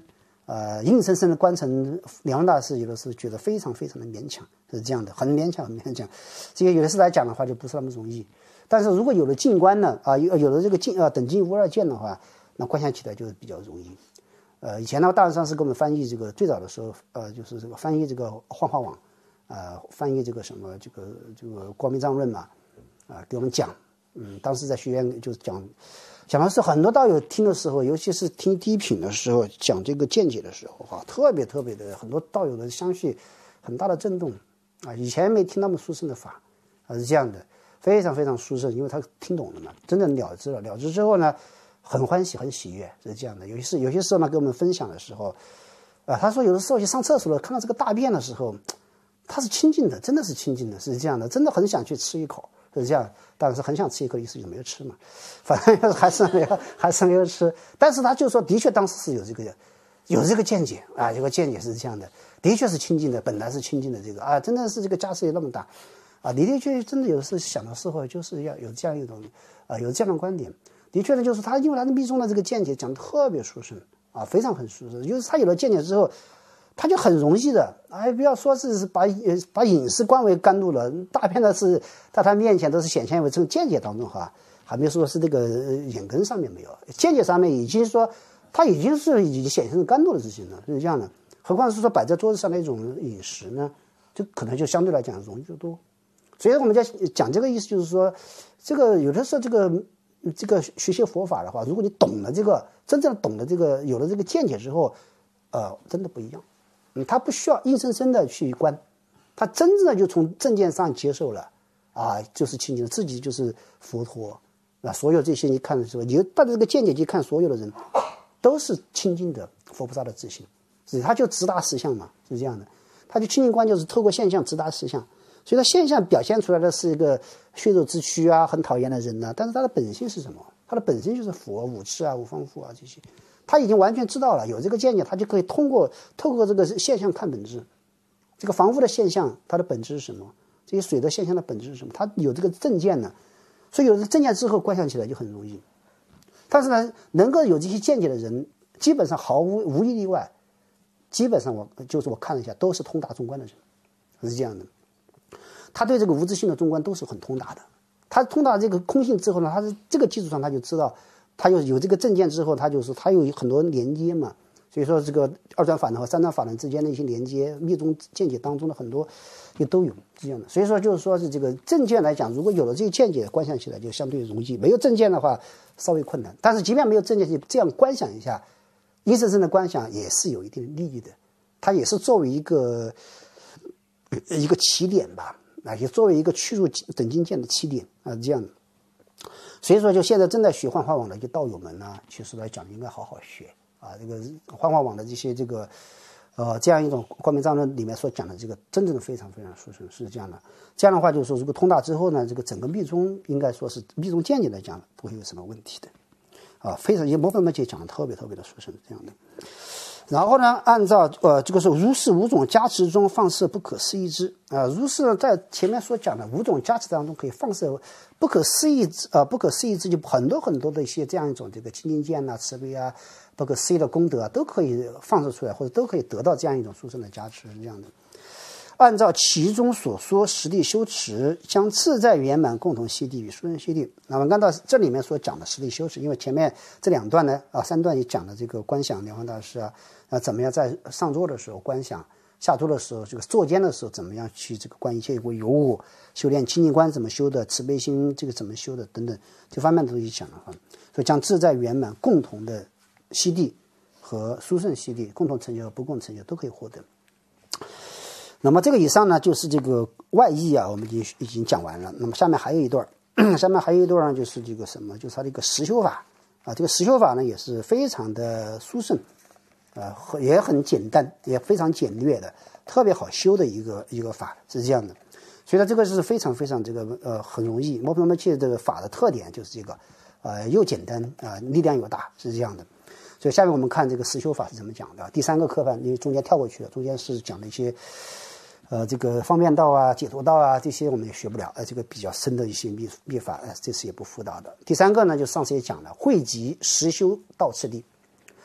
硬生生的关成梁大师，有的时候觉得非常非常的勉强，是这样的，很勉强很勉强。这个有的事来讲的话就不是那么容易。但是如果有了进关呢，有了这个等级无二剑的话，那观想起来就比较容易。以前呢，大师上师给我们翻译这个最早的时候，就是这个翻译这个幻化网，翻译这个什么这个光明藏论嘛，给我们讲，当时在学院就是讲的是很多道友听的时候，尤其是听第一品的时候，讲这个见解的时候特别特别的很多道友的相续很大的震动以前没听那么殊胜的法是这样的，非常非常殊胜，因为他听懂了嘛，真正了知了，了知之后呢，很欢喜很喜悦，是这样的。有些时候呢，跟我们分享的时候，他说有的时候去上厕所了，看到这个大便的时候，他是清净的，真的是清净的，是这样的，真的很想去吃一口。是这样，但是很想吃一口，意思就没有吃嘛，反正还是没有吃。但是他就说，的确当时是有这个见解这个见解是这样的，的确是清净的，本来是清净的这个真的是这个加持也那么大的确真的有时候想的时候，就是要有这样一种有这样的观点。的确呢，就是他因为他的密宗的这个见解讲的特别殊胜非常很殊胜，就是他有了见解之后。他就很容易的，不要说是把饮食观为甘露了，大片的是在他面前都是显现为这种见解当中还没说是这个眼根上面没有，见解上面已经说他已经显现成甘露的事情了，是这样的。何况是说摆在桌子上的一种饮食呢，就可能就相对来讲容易就多。所以我们在讲这个意思，就是说这个有的时候这个学习佛法的话，如果你懂了这个真正懂了这个有了这个见解之后，真的不一样。他不需要硬生生的去观，他真正的就从正见上接受了就是清净的，自己就是佛陀所有这些你看的时候，你带着这个见解去看，所有的人都是清净的佛菩萨的自性，所以他就直达实相嘛，是这样的。他就清净观就是透过现象直达实相，所以他现象表现出来的是一个血肉之躯很讨厌的人但是他的本性是什么？他的本性就是佛、五智五方佛这些。他已经完全知道了，有这个见解，他就可以透过这个现象看本质。这个房屋的现象，它的本质是什么？这些水的现象的本质是什么？他有这个正见呢，所以有了正见之后，观想起来就很容易。但是呢，能够有这些见解的人，基本上无一例外，基本上我看了一下，都是通达中观的人，是这样的。他对这个无自性的中观都是很通达的。他通达这个空性之后呢，他是这个基础上他就知道。他有这个正见之后，他有很多连接嘛，所以说这个二转法轮和三转法轮之间的一些连接，密宗见解当中的很多也都有这样的。所以说就是说是这个正见来讲，如果有了这个见解，观想起来就相对容易；没有正见的话，稍微困难。但是即便没有正见，这样观想一下，硬生生的观想也是有一定利益的，它也是作为一个起点吧，也作为一个去入等境界的起点这样的。所以说，就现在正在学幻化网的一些道友们呢，其实来讲应该好好学这个幻化网的这些这样一种光明藏论里面所讲的这个真正的非常非常殊胜，是这样的。这样的话，就是说，如果通达之后呢，这个整个密宗应该说是密宗见解来讲不会有什么问题的非常也摩诃摩羯讲的特别特别的殊胜这样的。然后呢，按照这个是如是五种加持中放射不可思议之如是在前面所讲的五种加持当中可以放射不可思议之不可思议之就很多很多的一些这样一种这个清净见慈悲不可思议的功德都可以放射出来，或者都可以得到这样一种殊胜的加持这样的。按照其中所说实地修持，将自在圆满共同悉地与殊胜悉地。那么按照这里面所讲的实地修持，因为前面这两段呢三段也讲的这个观想莲花大师怎么样在上座的时候观想，下座的时候这个坐间的时候怎么样去这个观一切有我，修炼清净观怎么修的，慈悲心这个怎么修的等等，这方面都去讲了所以将自在圆满共同的悉地和殊胜悉地共同成就和不共成就都可以获得。那么这个以上呢就是这个外义我们已经讲完了。那么下面还有一段就是这个什么，就是它的一个实修法这个实修法呢也是非常的殊胜也很简单，也非常简略的，特别好修的一个法是这样的。所以呢这个是非常非常这个很容易。摩诃摩羯这个法的特点就是这个又简单力量又大，是这样的。所以下面我们看这个实修法是怎么讲的。第三个课范因为中间跳过去了，中间是讲的一些这个方便道解脱道这些我们也学不了这个比较深的一些秘法这次也不辅导的。第三个呢就上次也讲了汇集实修道次第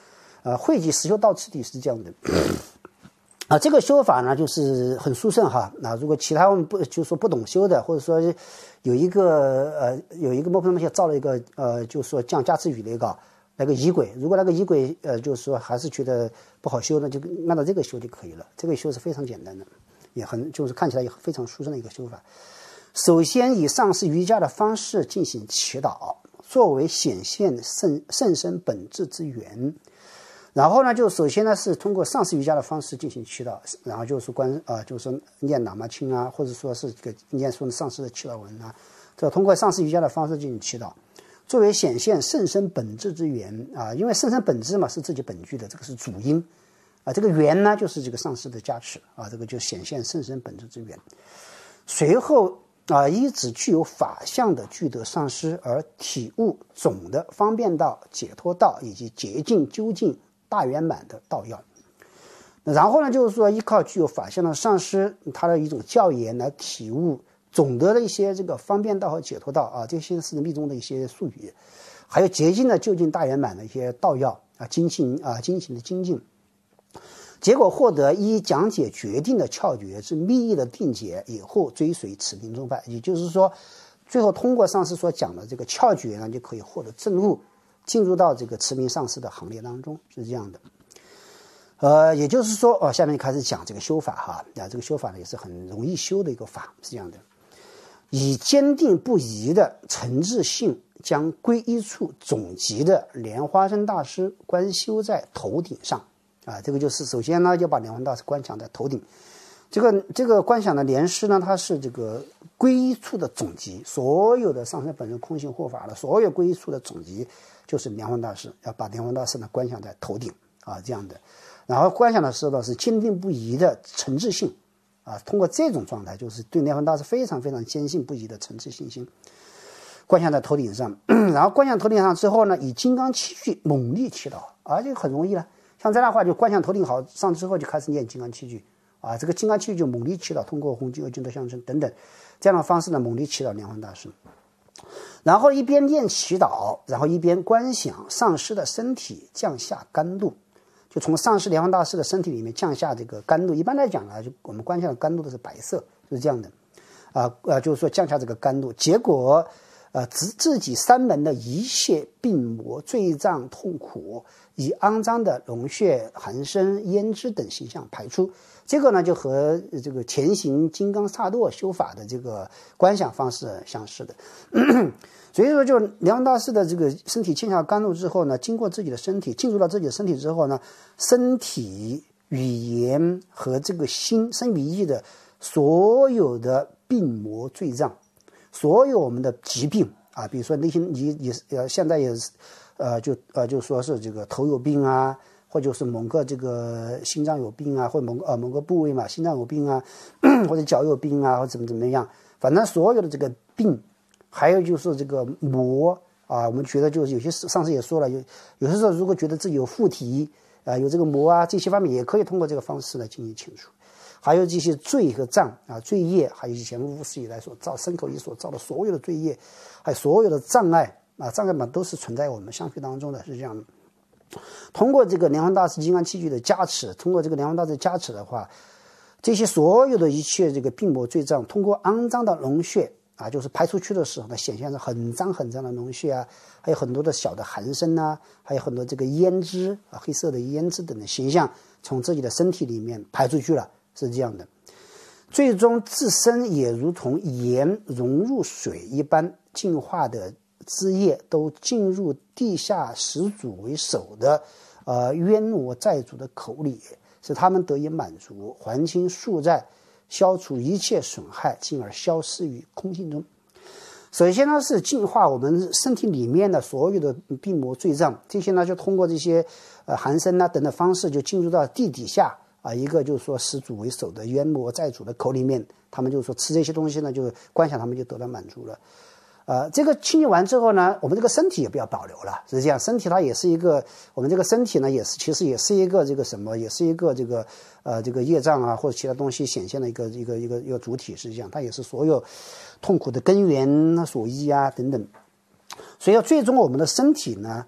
惠及实修到此地是这样的。这个修法呢就是很殊胜哈。如果其他我们就是说不懂修的，或者说有一个摩诃萨摩切造了一个就是说降加持语那个仪轨，如果那个仪轨就是说还是觉得不好修呢，就按照这个修就可以了。这个修是非常简单的，也很就是看起来也非常殊胜的一个修法。首先以上师瑜伽的方式进行祈祷，作为显现甚深本质之源。然后呢，就首先呢是通过上师瑜伽的方式进行祈祷，然后就是就是说念喇嘛经啊，或者说是这个念诵上师的祈祷文啊，这通过上师瑜伽的方式进行祈祷，作为显现甚深本质之源啊。因为甚深本质嘛是自己本具的，这个是主因啊。这个源呢就是这个上师的加持啊，这个就显现甚深本质之源。随后依止具有法相的具德上师而体悟总的方便道、解脱道以及洁净究竟大圆满的道要。然后呢，就是说依靠具有法相的上师他的一种教言来体悟总的一些这个方便道和解脱道啊，这些是密宗的一些术语，还有洁净的究竟大圆满的一些道要啊，精行的精进。结果获得依讲解决定的窍诀之密意的定解，以后追随持明宗派。也就是说，最后通过上师所讲的这个窍诀呢，就可以获得证悟，进入到这个持明上师的行列当中，是这样的。也就是说，下面开始讲这个修法哈。这个修法呢也是很容易修的一个法，是这样的。以坚定不移的诚挚性，将归一处总集的莲花生大师观修在头顶上。这个就是首先呢，就把莲花大师观想在头顶。这个观想的莲师呢，它是这个归一处的总集，所有的上身本身空性护法的所有归一处的总集，就是莲花大师，要把莲花大师呢观想在头顶这样的。然后观想的时候呢，是坚定不移的诚挚性通过这种状态，就是对莲花大师非常非常坚信不疑的诚挚信心，观想在头顶上。然后观想头顶上之后呢，以金刚七句猛力祈祷这个很容易了。像这样的话，就观想头顶好上之后，就开始念金刚七句这个金刚七句就猛力祈祷，通过弘经、恶经的相称等等这样的方式呢，猛力祈祷莲花大师。然后一边念祈祷，然后一边观想上师的身体降下甘露，就从上师莲花大师的身体里面降下这个甘露。一般来讲呢，就我们观想的甘露都是白色，是这样的就是说降下这个甘露，结果自己三门的一切病魔、罪障、痛苦，以肮脏的脓血、寒生、胭脂等形象排出。这个呢，就和这个前行金刚萨埵修法的这个观想方式相似的。所以说，就莲花大师的这个身体降下甘露之后呢，经过自己的身体，进入到自己的身体之后呢，身体、语言和这个心身语意的所有的病魔、罪障，所有我们的疾病比如说内心现在也是就说是这个头有病或者是某个这个心脏有病或者某个部位嘛，心脏有病或者脚有病或者怎么样，反正所有的这个病，还有就是这个魔我们觉得就是有些上次也说了，有些时候如果觉得自己有附体有这个魔这些方面也可以通过这个方式来进行清除。还有这些罪和障罪业，还有以前无始以来所造身口意所造的所有的罪业，还有所有的障碍障碍嘛，都是存在我们相续当中的，是这样的。通过这个莲花大师金刚七句的加持，通过这个莲花大师加持的话，这些所有的一切这个病魔罪障，通过肮脏的脓血就是排出去的时候呢，显现出很脏很脏的脓血还有很多的小的寒生还有很多这个胭脂黑色的胭脂等的形象从自己的身体里面排出去了，是这样的。最终自身也如同盐融入水一般，净化的枝叶都进入地下始祖为首的冤魔债主的口里，使他们得以满足，还清宿债，消除一切损害，进而消失于空性中。首先呢，是净化我们身体里面的所有的病魔罪障，这些呢就通过这些寒生等等方式就进入到地底下一个就是说始祖为首的冤魔债主的口里面，他们就是说吃这些东西呢，就观想他们就得到满足了。这个清理完之后呢，我们这个身体也不要保留了，是这样。身体它也是一个，我们这个身体呢，其实也是一个这个什么，也是一个这个业障或者其他东西显现的一个主体，是这样。它也是所有痛苦的根源所依等等。所以最终我们的身体呢，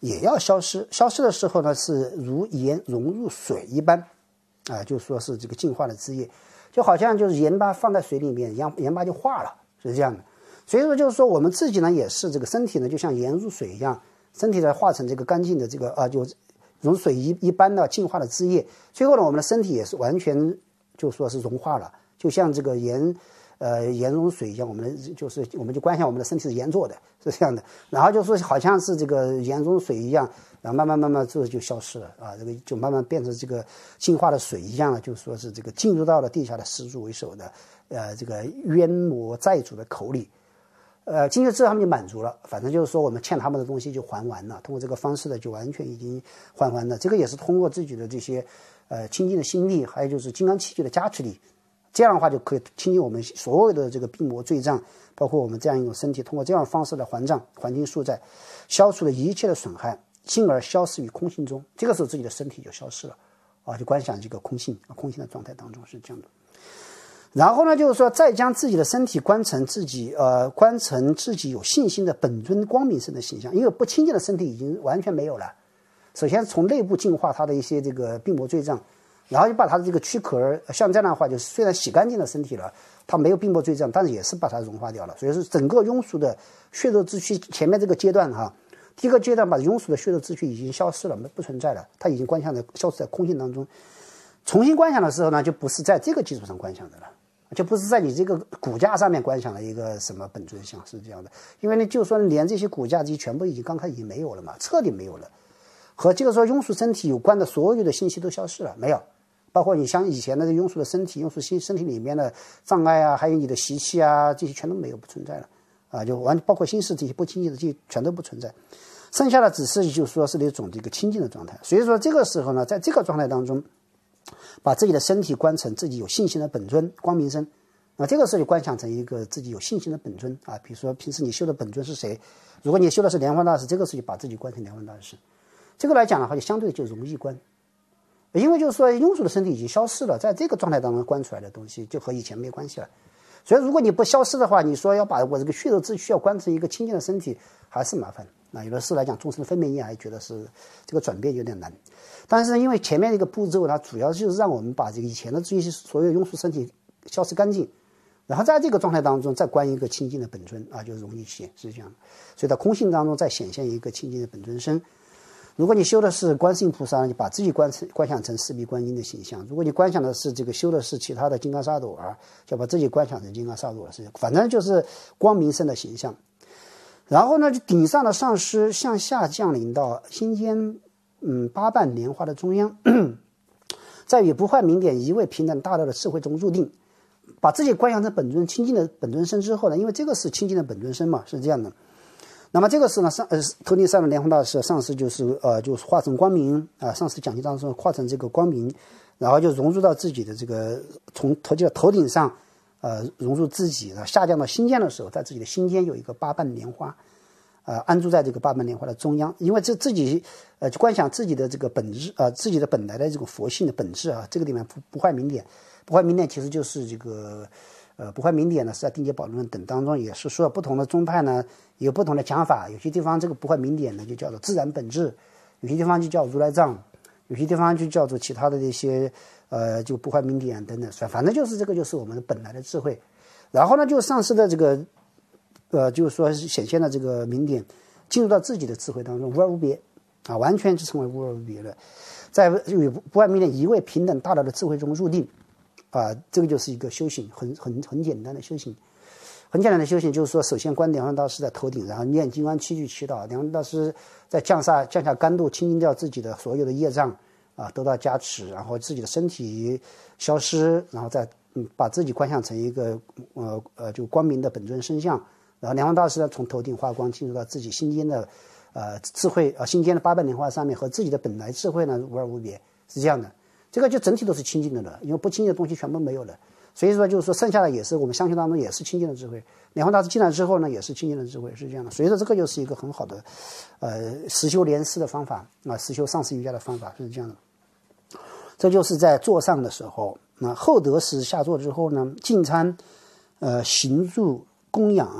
也要消失。消失的时候呢，是如盐融入水一般，就说是这个净化的汁液，就好像就是盐巴放在水里面，盐巴就化了，是这样的。所以说就是说我们自己呢也是这个身体呢，就像盐入水一样，身体呢化成这个干净的这个就融水一般的净化的汁液，最后呢我们的身体也是完全就说是融化了，就像这个盐融水一样，我们就观想我们的身体是盐做的，是这样的。然后就说好像是这个盐融水一样，然后慢慢这就消失了这个就慢慢变成这个净化的水一样了，就说是这个进入到了地下的始祖为首的这个冤魔债主的口里。进去之后他们就满足了，反正就是说我们欠他们的东西就还完了，通过这个方式呢就完全已经还完了。这个也是通过自己的这些清净的心力，还有就是金刚器具的加持力，这样的话就可以清净我们所有的这个病魔罪障，包括我们这样一种身体，通过这样的方式来还账还清宿债，消除了一切的损害，进而消失于空性中。这个时候自己的身体就消失了就观想这个空性的状态当中是这样的。然后呢，就是说再将自己的身体观成自己有信心的本尊光明身的形象，因为不清净的身体已经完全没有了。首先从内部净化他的一些这个病魔罪障，然后就把他的这个躯壳像这样的话，就是虽然洗干净了身体了，他没有病魔罪障，但是也是把它融化掉了。所以是整个庸俗的血肉之躯前面这个阶段第一个阶段把庸俗的血肉之躯已经消失了，不存在了，它已经观想的消失在空性当中。重新观想的时候呢，就不是在这个基础上观想的了，就不是在你这个骨架上面观想的一个什么本尊像，是这样的。因为呢，就说连这些骨架这些全部已经刚开始已经没有了嘛，彻底没有了，和这个说庸俗身体有关的所有的信息都消失了，没有。包括你像以前的庸俗的身体，庸俗身体里面的障碍还有你的习气这些全都没有，不存在了就包括心事这些不清净的这些全都不存在，剩下的只是就说是那种这个清净的状态。所以说这个时候呢，在这个状态当中，把自己的身体观成自己有信心的本尊光明身，这个时候就观想成一个自己有信心的本尊比如说平时你修的本尊是谁，如果你修的是莲花大师，这个时候就把自己观成莲花大师，这个来讲的话就相对就容易观。因为就是说庸俗的身体已经消失了，在这个状态当中观出来的东西就和以前没关系了。所以如果你不消失的话，你说要把我这个血肉之躯要观成一个清净的身体还是麻烦。有的事来讲众生的分别业还觉得是这个转变有点难，但是因为前面这个步骤它主要就是让我们把这个以前的这些所有庸俗身体消失干净，然后在这个状态当中再观一个清净的本尊就容易些，是这样的。所以在空性当中再显现一个清净的本尊身。如果你修的是观世音菩萨，你把自己观想成四臂观音的形象；如果你观想的是这个修的是其他的金刚萨埵就把自己观想成金刚萨埵了，反正就是光明身的形象。然后呢，就顶上的上师向下降临到心间八瓣莲花的中央，在与不坏明点一味平等大乐的智慧中入定，把自己观想成本尊清净的本尊身之后呢，因为这个是清净的本尊身嘛，是这样的。那么这个是呢，头顶上的莲花大师上师就是化成光明上师讲经当中化成这个光明，然后就融入到自己的这个从头顶上融入自己下降到心间的时候，在自己的心间有一个八瓣莲花安住在这个八瓣莲花的中央。因为这自己观想自己的这个本质自己的本来的这种佛性的本质这个里面不坏明点，不坏明点其实就是这个不坏明点呢，是在定解宝论等当中也是说不同的宗派呢有不同的讲法，有些地方这个不坏明点呢就叫做自然本质，有些地方就叫如来藏，有些地方就叫做其他的这些就不坏明点等等，反正就是这个就是我们本来的智慧。然后呢就上师的这个就是说显现的这个明点进入到自己的智慧当中，无二无别完全就成为无二无别了，在与不坏明点一味平等大道的智慧中入定这个就是一个修行，很简单的修行。很简单的修行就是说，首先观莲花大师在头顶，然后念金刚七句祈祷，莲花大师在降下甘露，清净掉自己的所有的业障得到加持，然后自己的身体消失，然后再把自己观想成一个就光明的本尊身相，然后莲花大师呢从头顶发光进入到自己心间的智慧心间的八瓣莲花上面，和自己的本来智慧呢无二无别，是这样的。这个就整体都是清净的了，因为不清净的东西全部没有了，所以说就是说剩下的也是我们相信当中也是清净的智慧。莲花大师进来之后呢也是清净的智慧，是这样的。所以说这个就是一个很好的实修莲师的方法实修上师瑜伽的方法，是这样的。这就是在坐上的时候，后得时下坐之后呢，进餐行住供养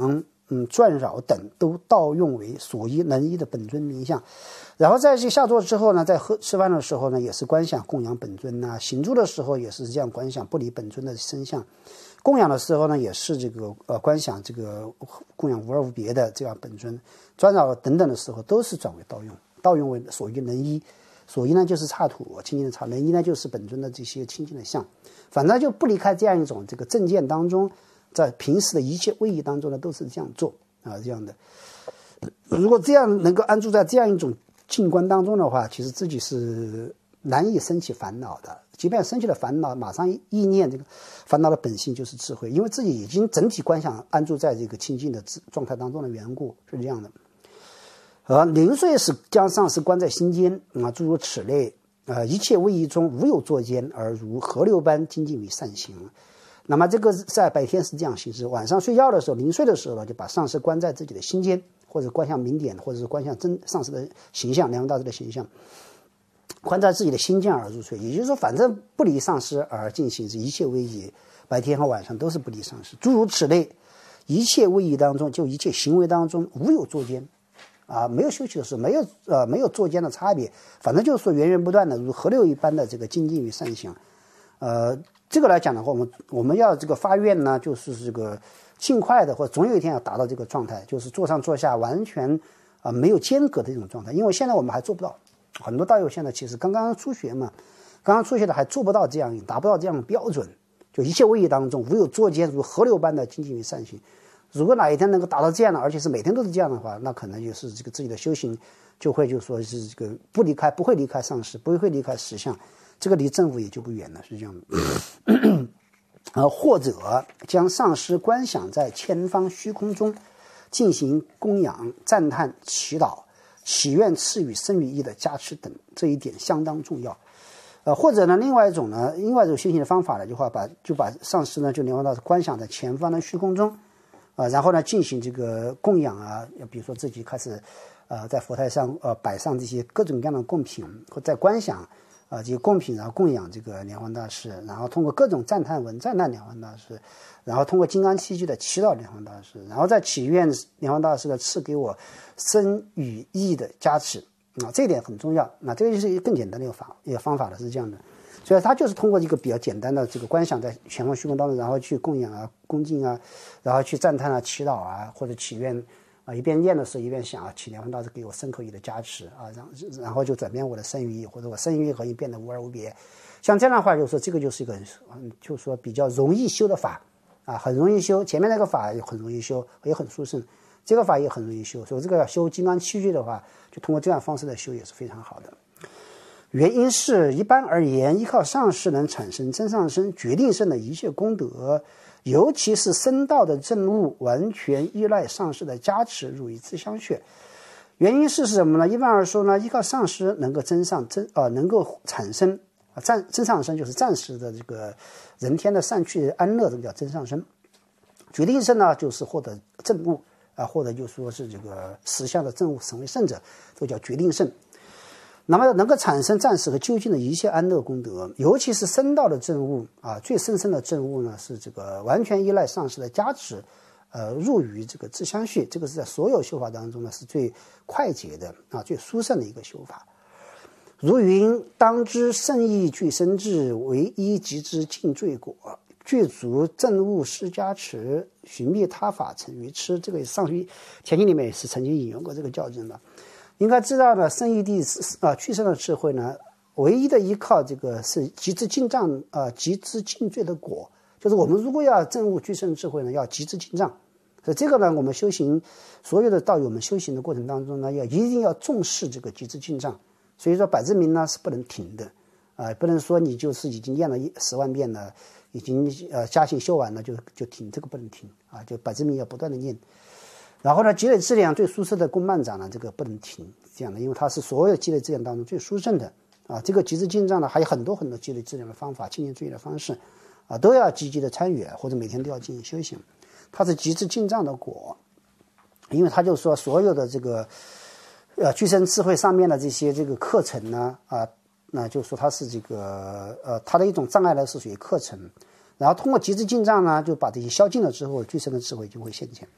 转扰等都盗用为所依能依的本尊名相。然后在这下座之后呢，在吃饭的时候呢，也是观想供养本尊呐；行住的时候也是这样观想不离本尊的身相；供养的时候呢，也是这个观想这个供养无二无别的这样本尊；转扰等等的时候都是转为盗用，盗用为所依能依。所依呢就是刹土清净的刹，能依呢就是本尊的这些清净的相，反正就不离开这样一种这个正见当中，在平时的一切位移当中呢都是这样做这样的。如果这样能够安住在这样一种静观当中的话，其实自己是难以升起烦恼的。即便升起了烦恼，马上意念这个烦恼的本性就是智慧，因为自己已经整体观想安住在这个清净的状态当中的缘故，是这样的。临睡时将上师观在心间诸如此类一切位移中无有作间，而如河流般精进于善行。那么这个在白天是这样行事，晚上睡觉的时候，临睡的时候呢，就把上师观在自己的心间，或者观向明点，或者是观向上师的形象，莲花大师的形象，观在自己的心间而入睡。也就是说，反正不离上师而进行一切位移，白天和晚上都是不离上师。诸如此类一切位移当中，就一切行为当中无有作间没有休息的时候，没有作间的差别，反正就是说源源不断的如河流一般的这个精进与善行。这个来讲的话，我们要这个发愿呢，就是这个尽快的，或者总有一天要达到这个状态，就是坐上坐下完全没有间隔的这种状态。因为现在我们还做不到，很多道友现在其实刚刚初学嘛，刚刚初学的还做不到这样，达不到这样的标准。就一切位移当中无有作间，如河流般的精进与善行。如果哪一天能够达到这样的，而且是每天都是这样的话，那可能就是这个自己的修行就会就说是这个不会离开上师，不会离开实相，这个离正悟也就不远了，是这样的。或者将上师观想在前方虚空中进行供养、赞叹、祈祷，祈愿赐予生与意的加持等，这一点相当重要。或者呢，另外一种修行的方法呢，就把上师呢就莲花大师观想在前方的虚空中。然后呢，进行这个供养比如说自己开始在佛台上摆上这些各种各样的贡品，或在观想这些贡品，然后供养这个莲花大师，然后通过各种赞叹文赞叹莲花大师，然后通过金刚器具的祈祷莲花大师，然后再祈愿莲花大师的赐给我身与意的加持这一点很重要。这个就是一个更简单的一个方法了，是这样的。所以他就是通过一个比较简单的这个观想在前方虚空当中，然后去供养恭敬然后去赞叹祈祷或者祈愿一边念的时候一边想祈莲花大师给我身口意的加持然后就转变我的身语意，或者我身语意合一变得无二无别。像这样的话，就是说这个就是一个就是说比较容易修的法很容易修。前面那个法也很容易修，也很殊胜，这个法也很容易修。所以这个修金刚器具的话，就通过这样方式来修也是非常好的。原因是一般而言，依靠上师能产生真上身、决定胜的一切功德，尤其是僧道的证悟，完全依赖上师的加持，入于自相续。原因是什么呢？一般而说呢，依靠上师能够能够产生真上身，就是暂时的这个人天的善趣安乐，这个叫真上身。决定胜呢，就是获得证悟或者就说是这个实相的证悟，成为圣者，这个叫决定胜。那么能够产生暂时和究竟的一切安乐功德，尤其是僧道的证悟最甚深的证悟呢，是这个完全依赖上师的加持，入于这个自相续。这个是在所有修法当中呢是最快捷的最殊胜的一个修法。如云当知圣意具身智，唯一即知尽罪果，具足证悟施加持，寻觅他法成于痴。这个上去前经里面也是曾经引用过这个教证的。应该知道呢，圣义地具身的智慧呢，唯一的依靠这个是极之尽障极之尽罪的果。就是我们如果要证悟具身的智慧呢，要极之尽障。所以这个呢，我们修行所有的道友们修行的过程当中呢，一定要重视这个极之尽障。所以说百字明呢是不能停的不能说你就是已经念了10万遍了，已经加行修完了就停，这个不能停就百字明要不断的念。然后呢，积累质量最殊胜的供曼掌呢，这个不能停，这样的，因为它是所有积累质量当中最殊胜的这个极致进障呢，还有很多很多积累质量的方法、清净注意的方式都要积极的参与，或者每天都要进行修行。它是极致进障的果，因为他就说所有的这个具身智慧上面的这些这个课程呢那就说它是这个它的一种障碍呢是属于课程，然后通过极致进障呢，就把这些消尽了之后，具身的智慧就会现前。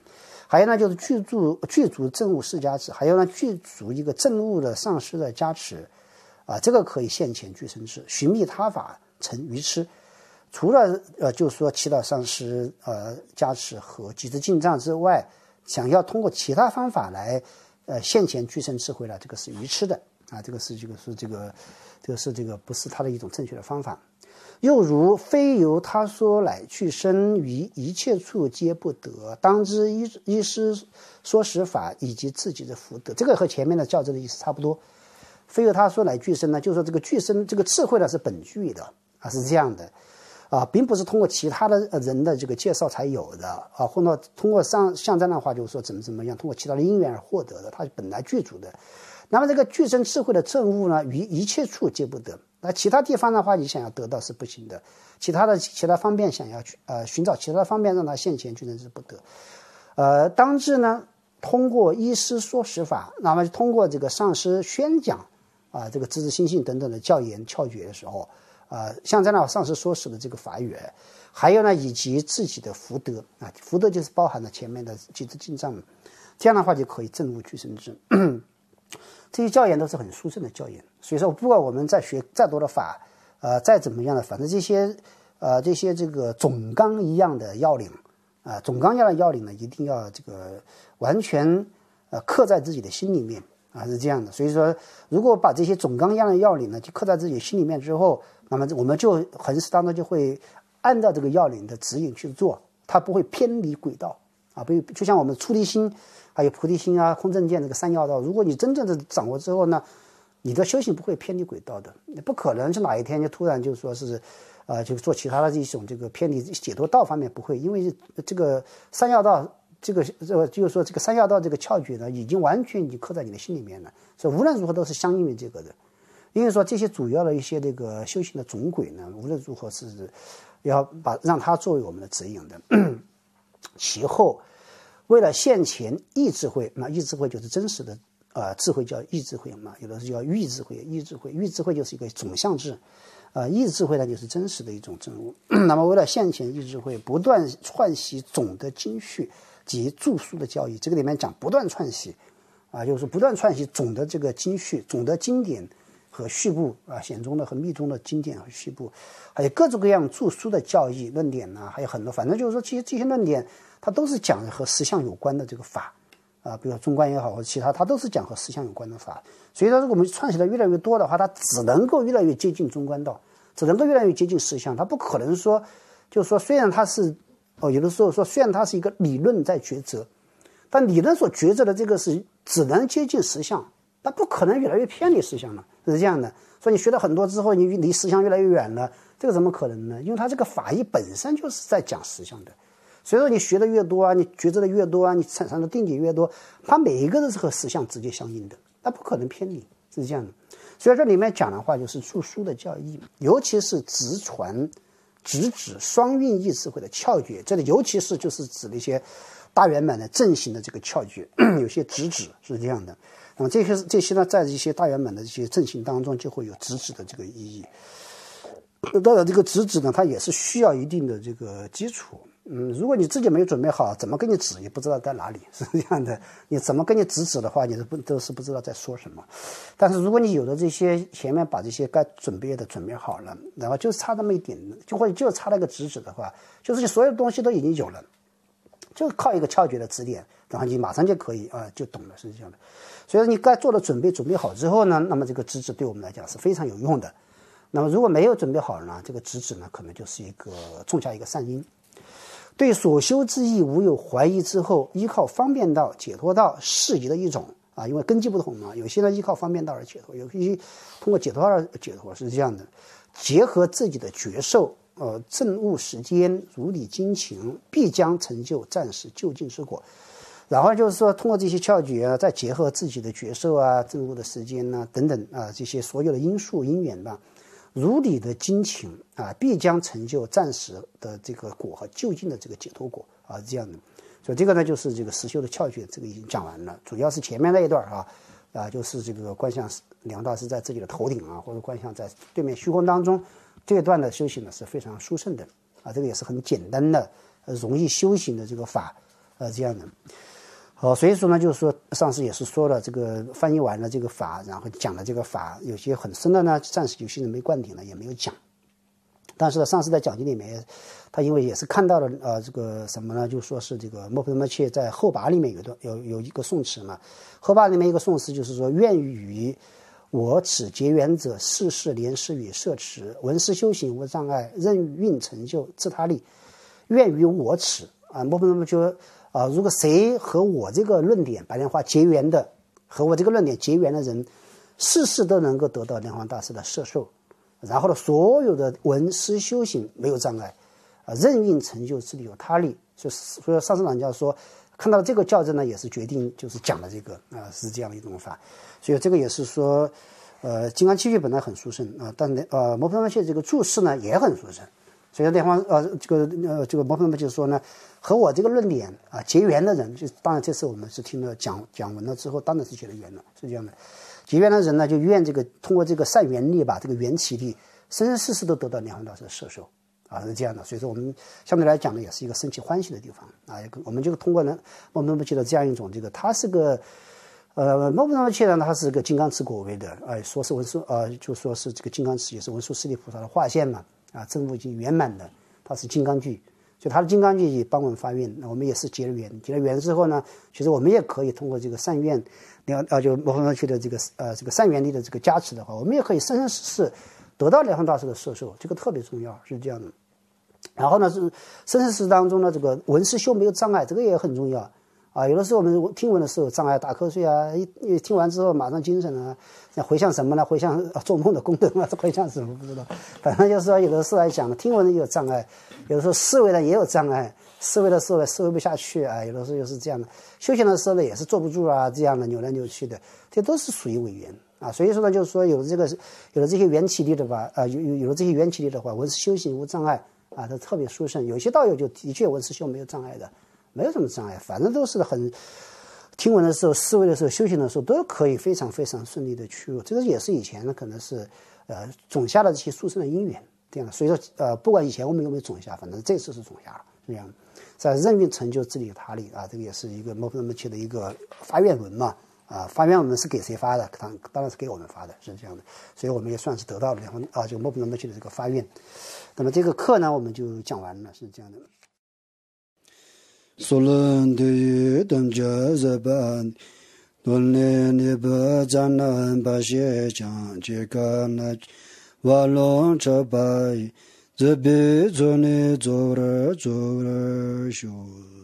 还有呢就是具足正悟释迦智，还有呢具足一个正悟的上师的加持，这个可以现前具身智，寻觅他法成愚痴。除了就是说祈祷上师加持和集资进藏之外，想要通过其他方法来现前具身智慧了，这个是愚痴的这个不是他的一种正确的方法。又如非由他说来去身，于一切处皆不得，当知依师说实法以及自己的福德。这个和前面的教之的意思差不多。非由他说来具身呢，就是说这个具身这个智慧呢是本具的是这样的并不是通过其他的人的这个介绍才有的或者通过像这样的话就是说怎么样通过其他的因缘而获得的，它本来具足的。那么这个具身智慧的正悟呢，于一切处皆不得。那其他地方的话，你想要得到是不行的。其他方面想要寻找其他方面让它现前具身是不得。当知呢，通过依师说实法，那么通过这个上师宣讲这个直指心性等等的教言窍诀的时候，像这样上师说实的这个法语，还有呢以及自己的福德福德就是包含了前面的集资进藏，这样的话就可以证悟具身智。这些教言都是很殊胜的教言，所以说不管我们在学再多的法，再怎么样的，反正这些这个总纲一样的要领总纲一样的要领呢，一定要这个完全刻在自己的心里面是这样的。所以说，如果把这些总纲一样的要领呢，就刻在自己心里面之后，那么我们就恒时当中就会按照这个要领的指引去做，它不会偏离轨道就像我们出离心还有菩提心空正见这个三要道，如果你真正的掌握之后呢，你的修行不会偏离轨道的，你不可能是哪一天就突然就说是就做其他的一种这个偏离解脱道方面不会，因为这个三要道就是说这个三要道这个窍诀呢，已经完全已经刻在你的心里面了，所以无论如何都是相应于这个的。因为说这些主要的一些这个修行的总轨呢，无论如何是要让它作为我们的指引的。其后为了现前意智慧，那意智慧就是真实的智慧叫意智慧嘛，有的是叫欲智慧，意智慧就是一个总相智，意智慧呢就是真实的一种证悟。那么为了现前意智慧，不断串习总的经序及著书的教义，这个里面讲不断串习就是不断串习总的这个经序，总的经典和序部显宗的和密宗的经典和序部，还有各种各样著书的教义论点还有很多，反正就是说其实这些论点它都是讲和实相有关的这个法比如说中观也好或者其他，它都是讲和实相有关的法。所以说如果我们串习的越来越多的话，它只能够越来越接近中观道，只能够越来越接近实相，它不可能说就是说虽然它是有的时候说虽然它是一个理论在抉择，但理论所抉择的这个是只能接近实相，它不可能越来越偏离实相了，是这样的。所以你学了很多之后，你离实相越来越远了，这个怎么可能呢？因为它这个法义本身就是在讲实相的。所以说你学的越多你抉择的越多你产生的定解越多，它每一个都是和实相直接相应的，它不可能偏离，是这样的。所以这里面讲的话就是著书的教义，尤其是直传直指双运意智慧的窍诀，这里尤其是就是指了一些大圆满的正行的这个窍诀，有些直指是这样的。那么这些呢，在一些大圆满的这些正行当中就会有直指的这个意义。当然这个直指呢，它也是需要一定的这个基础。如果你自己没有准备好，怎么跟你指也不知道在哪里，是这样的。你怎么跟你指的话，你都是不知道在说什么。但是如果你有的这些前面把这些该准备的准备好了，然后就差那么一点，就差那个直指的话，就是你所有东西都已经有了，就靠一个窍诀的指点，然后你马上就可以就懂了，是这样的。所以说你该做的准备好之后呢，那么这个直指对我们来讲是非常有用的。那么如果没有准备好呢，这个直指呢可能就是一个种下一个善因。对所修之意无有怀疑之后，依靠方便道解脱道适宜的一种因为根基不同嘛，有些人依靠方便道而解脱，有些通过解脱而解脱，是这样的。结合自己的觉受正悟时间如理精勤，必将成就暂时就近之果。然后就是说通过这些窍诀再结合自己的觉受正悟的时间等等这些所有的因素因缘吧，如理的精勤必将成就暂时的这个果和就近的这个解脱果这样的。所以这个呢就是这个实修的窍诀，这个已经讲完了。主要是前面那一段就是这个观想两大是在自己的头顶或者观想在对面虚空当中，这一段的修行呢是非常殊胜的这个也是很简单的容易修行的这个法这样的。 所以说呢，就是说上次也是说了这个翻译完了这个法，然后讲了这个法，有些很深的呢，暂时有些人没灌顶了，也没有讲。但是呢，上次在讲经里面，他因为也是看到了这个什么呢？就说是这个莫泊那切在后八里面有一个宋词嘛，后八里面一个宋词就是说：愿与我此结缘者，世世连世与摄持，闻思修行无障碍，任运成就自他力。愿与我此莫泊那切如果谁和我这个论点白莲花结缘的，和我这个论点结缘的人，世世都能够得到莲花大师的摄受。然后呢，所有的闻思修行没有障碍，任运成就自力有他力。所以上次老人家说，看到这个校正呢，也是决定就是讲的这个是这样的一种法。所以这个也是说，金刚七句本来很殊胜但摩诃那切这个注释呢也很殊胜。所以莲花这个摩诃那切说呢，和我这个论点结缘的人，就当然这次我们是听了讲文了之后，当然是结了缘了，是这样的。结缘的人呢，就愿这个通过这个善缘力吧，这个缘起力，生生世世都得到莲花大师的摄受是这样的。所以说我们相对来讲呢，也是一个生起欢喜的地方我们就通过呢摩诃那切的这样一种这个，它是个摩诃那切呢，它是个金刚持果位的说是文殊就说是这个金刚持也是文殊师利菩萨的化现嘛证悟已经圆满的，它是金刚具。就他的金刚具帮我们发愿，我们也是结了缘之后呢，其实我们也可以通过这个善愿，就摩诃那切的这个善缘力的这个加持的话，我们也可以生生世世得到莲花大师的摄受，这个特别重要，是这样的。然后呢，是生生世世当中呢，这个闻思修没有障碍，这个也很重要有的时候我们听闻的时候障碍打瞌睡一听完之后马上精神回向什么呢？回向做梦的功德回向什么不知道，反正就是说有的时候来讲听闻的也有障碍，有的时候思维呢也有障碍，思维的时候呢思维不下去有的时候又是这样的，修行的时候呢也是坐不住这样的扭来扭去的，这都是属于违缘所以说呢，就是说有了这些缘起力的吧有了这些缘起力的话，闻思修行无障碍它特别殊胜。有些道友就的确闻思修没有障碍的，没有什么障碍，反正都是很听闻的时候、思维的时候、修行的时候都可以非常非常顺利的去入。这个也是以前呢可能是种下的这些殊胜的因缘这样的。所以说不管以前我们有没有种下，反正这次是种下了这样。在任运成就自力有他力这个也是一个摩诃那切的一个发愿文嘛发愿文是给谁发的？当然是给我们发的，是这样的。所以我们也算是得到了就摩诃那切的这个发愿。那么这个课呢我们就讲完了，是这样的。 索伦的等着日本伦年的不占南把些讲这个那瓦隆这把这边做呢做了修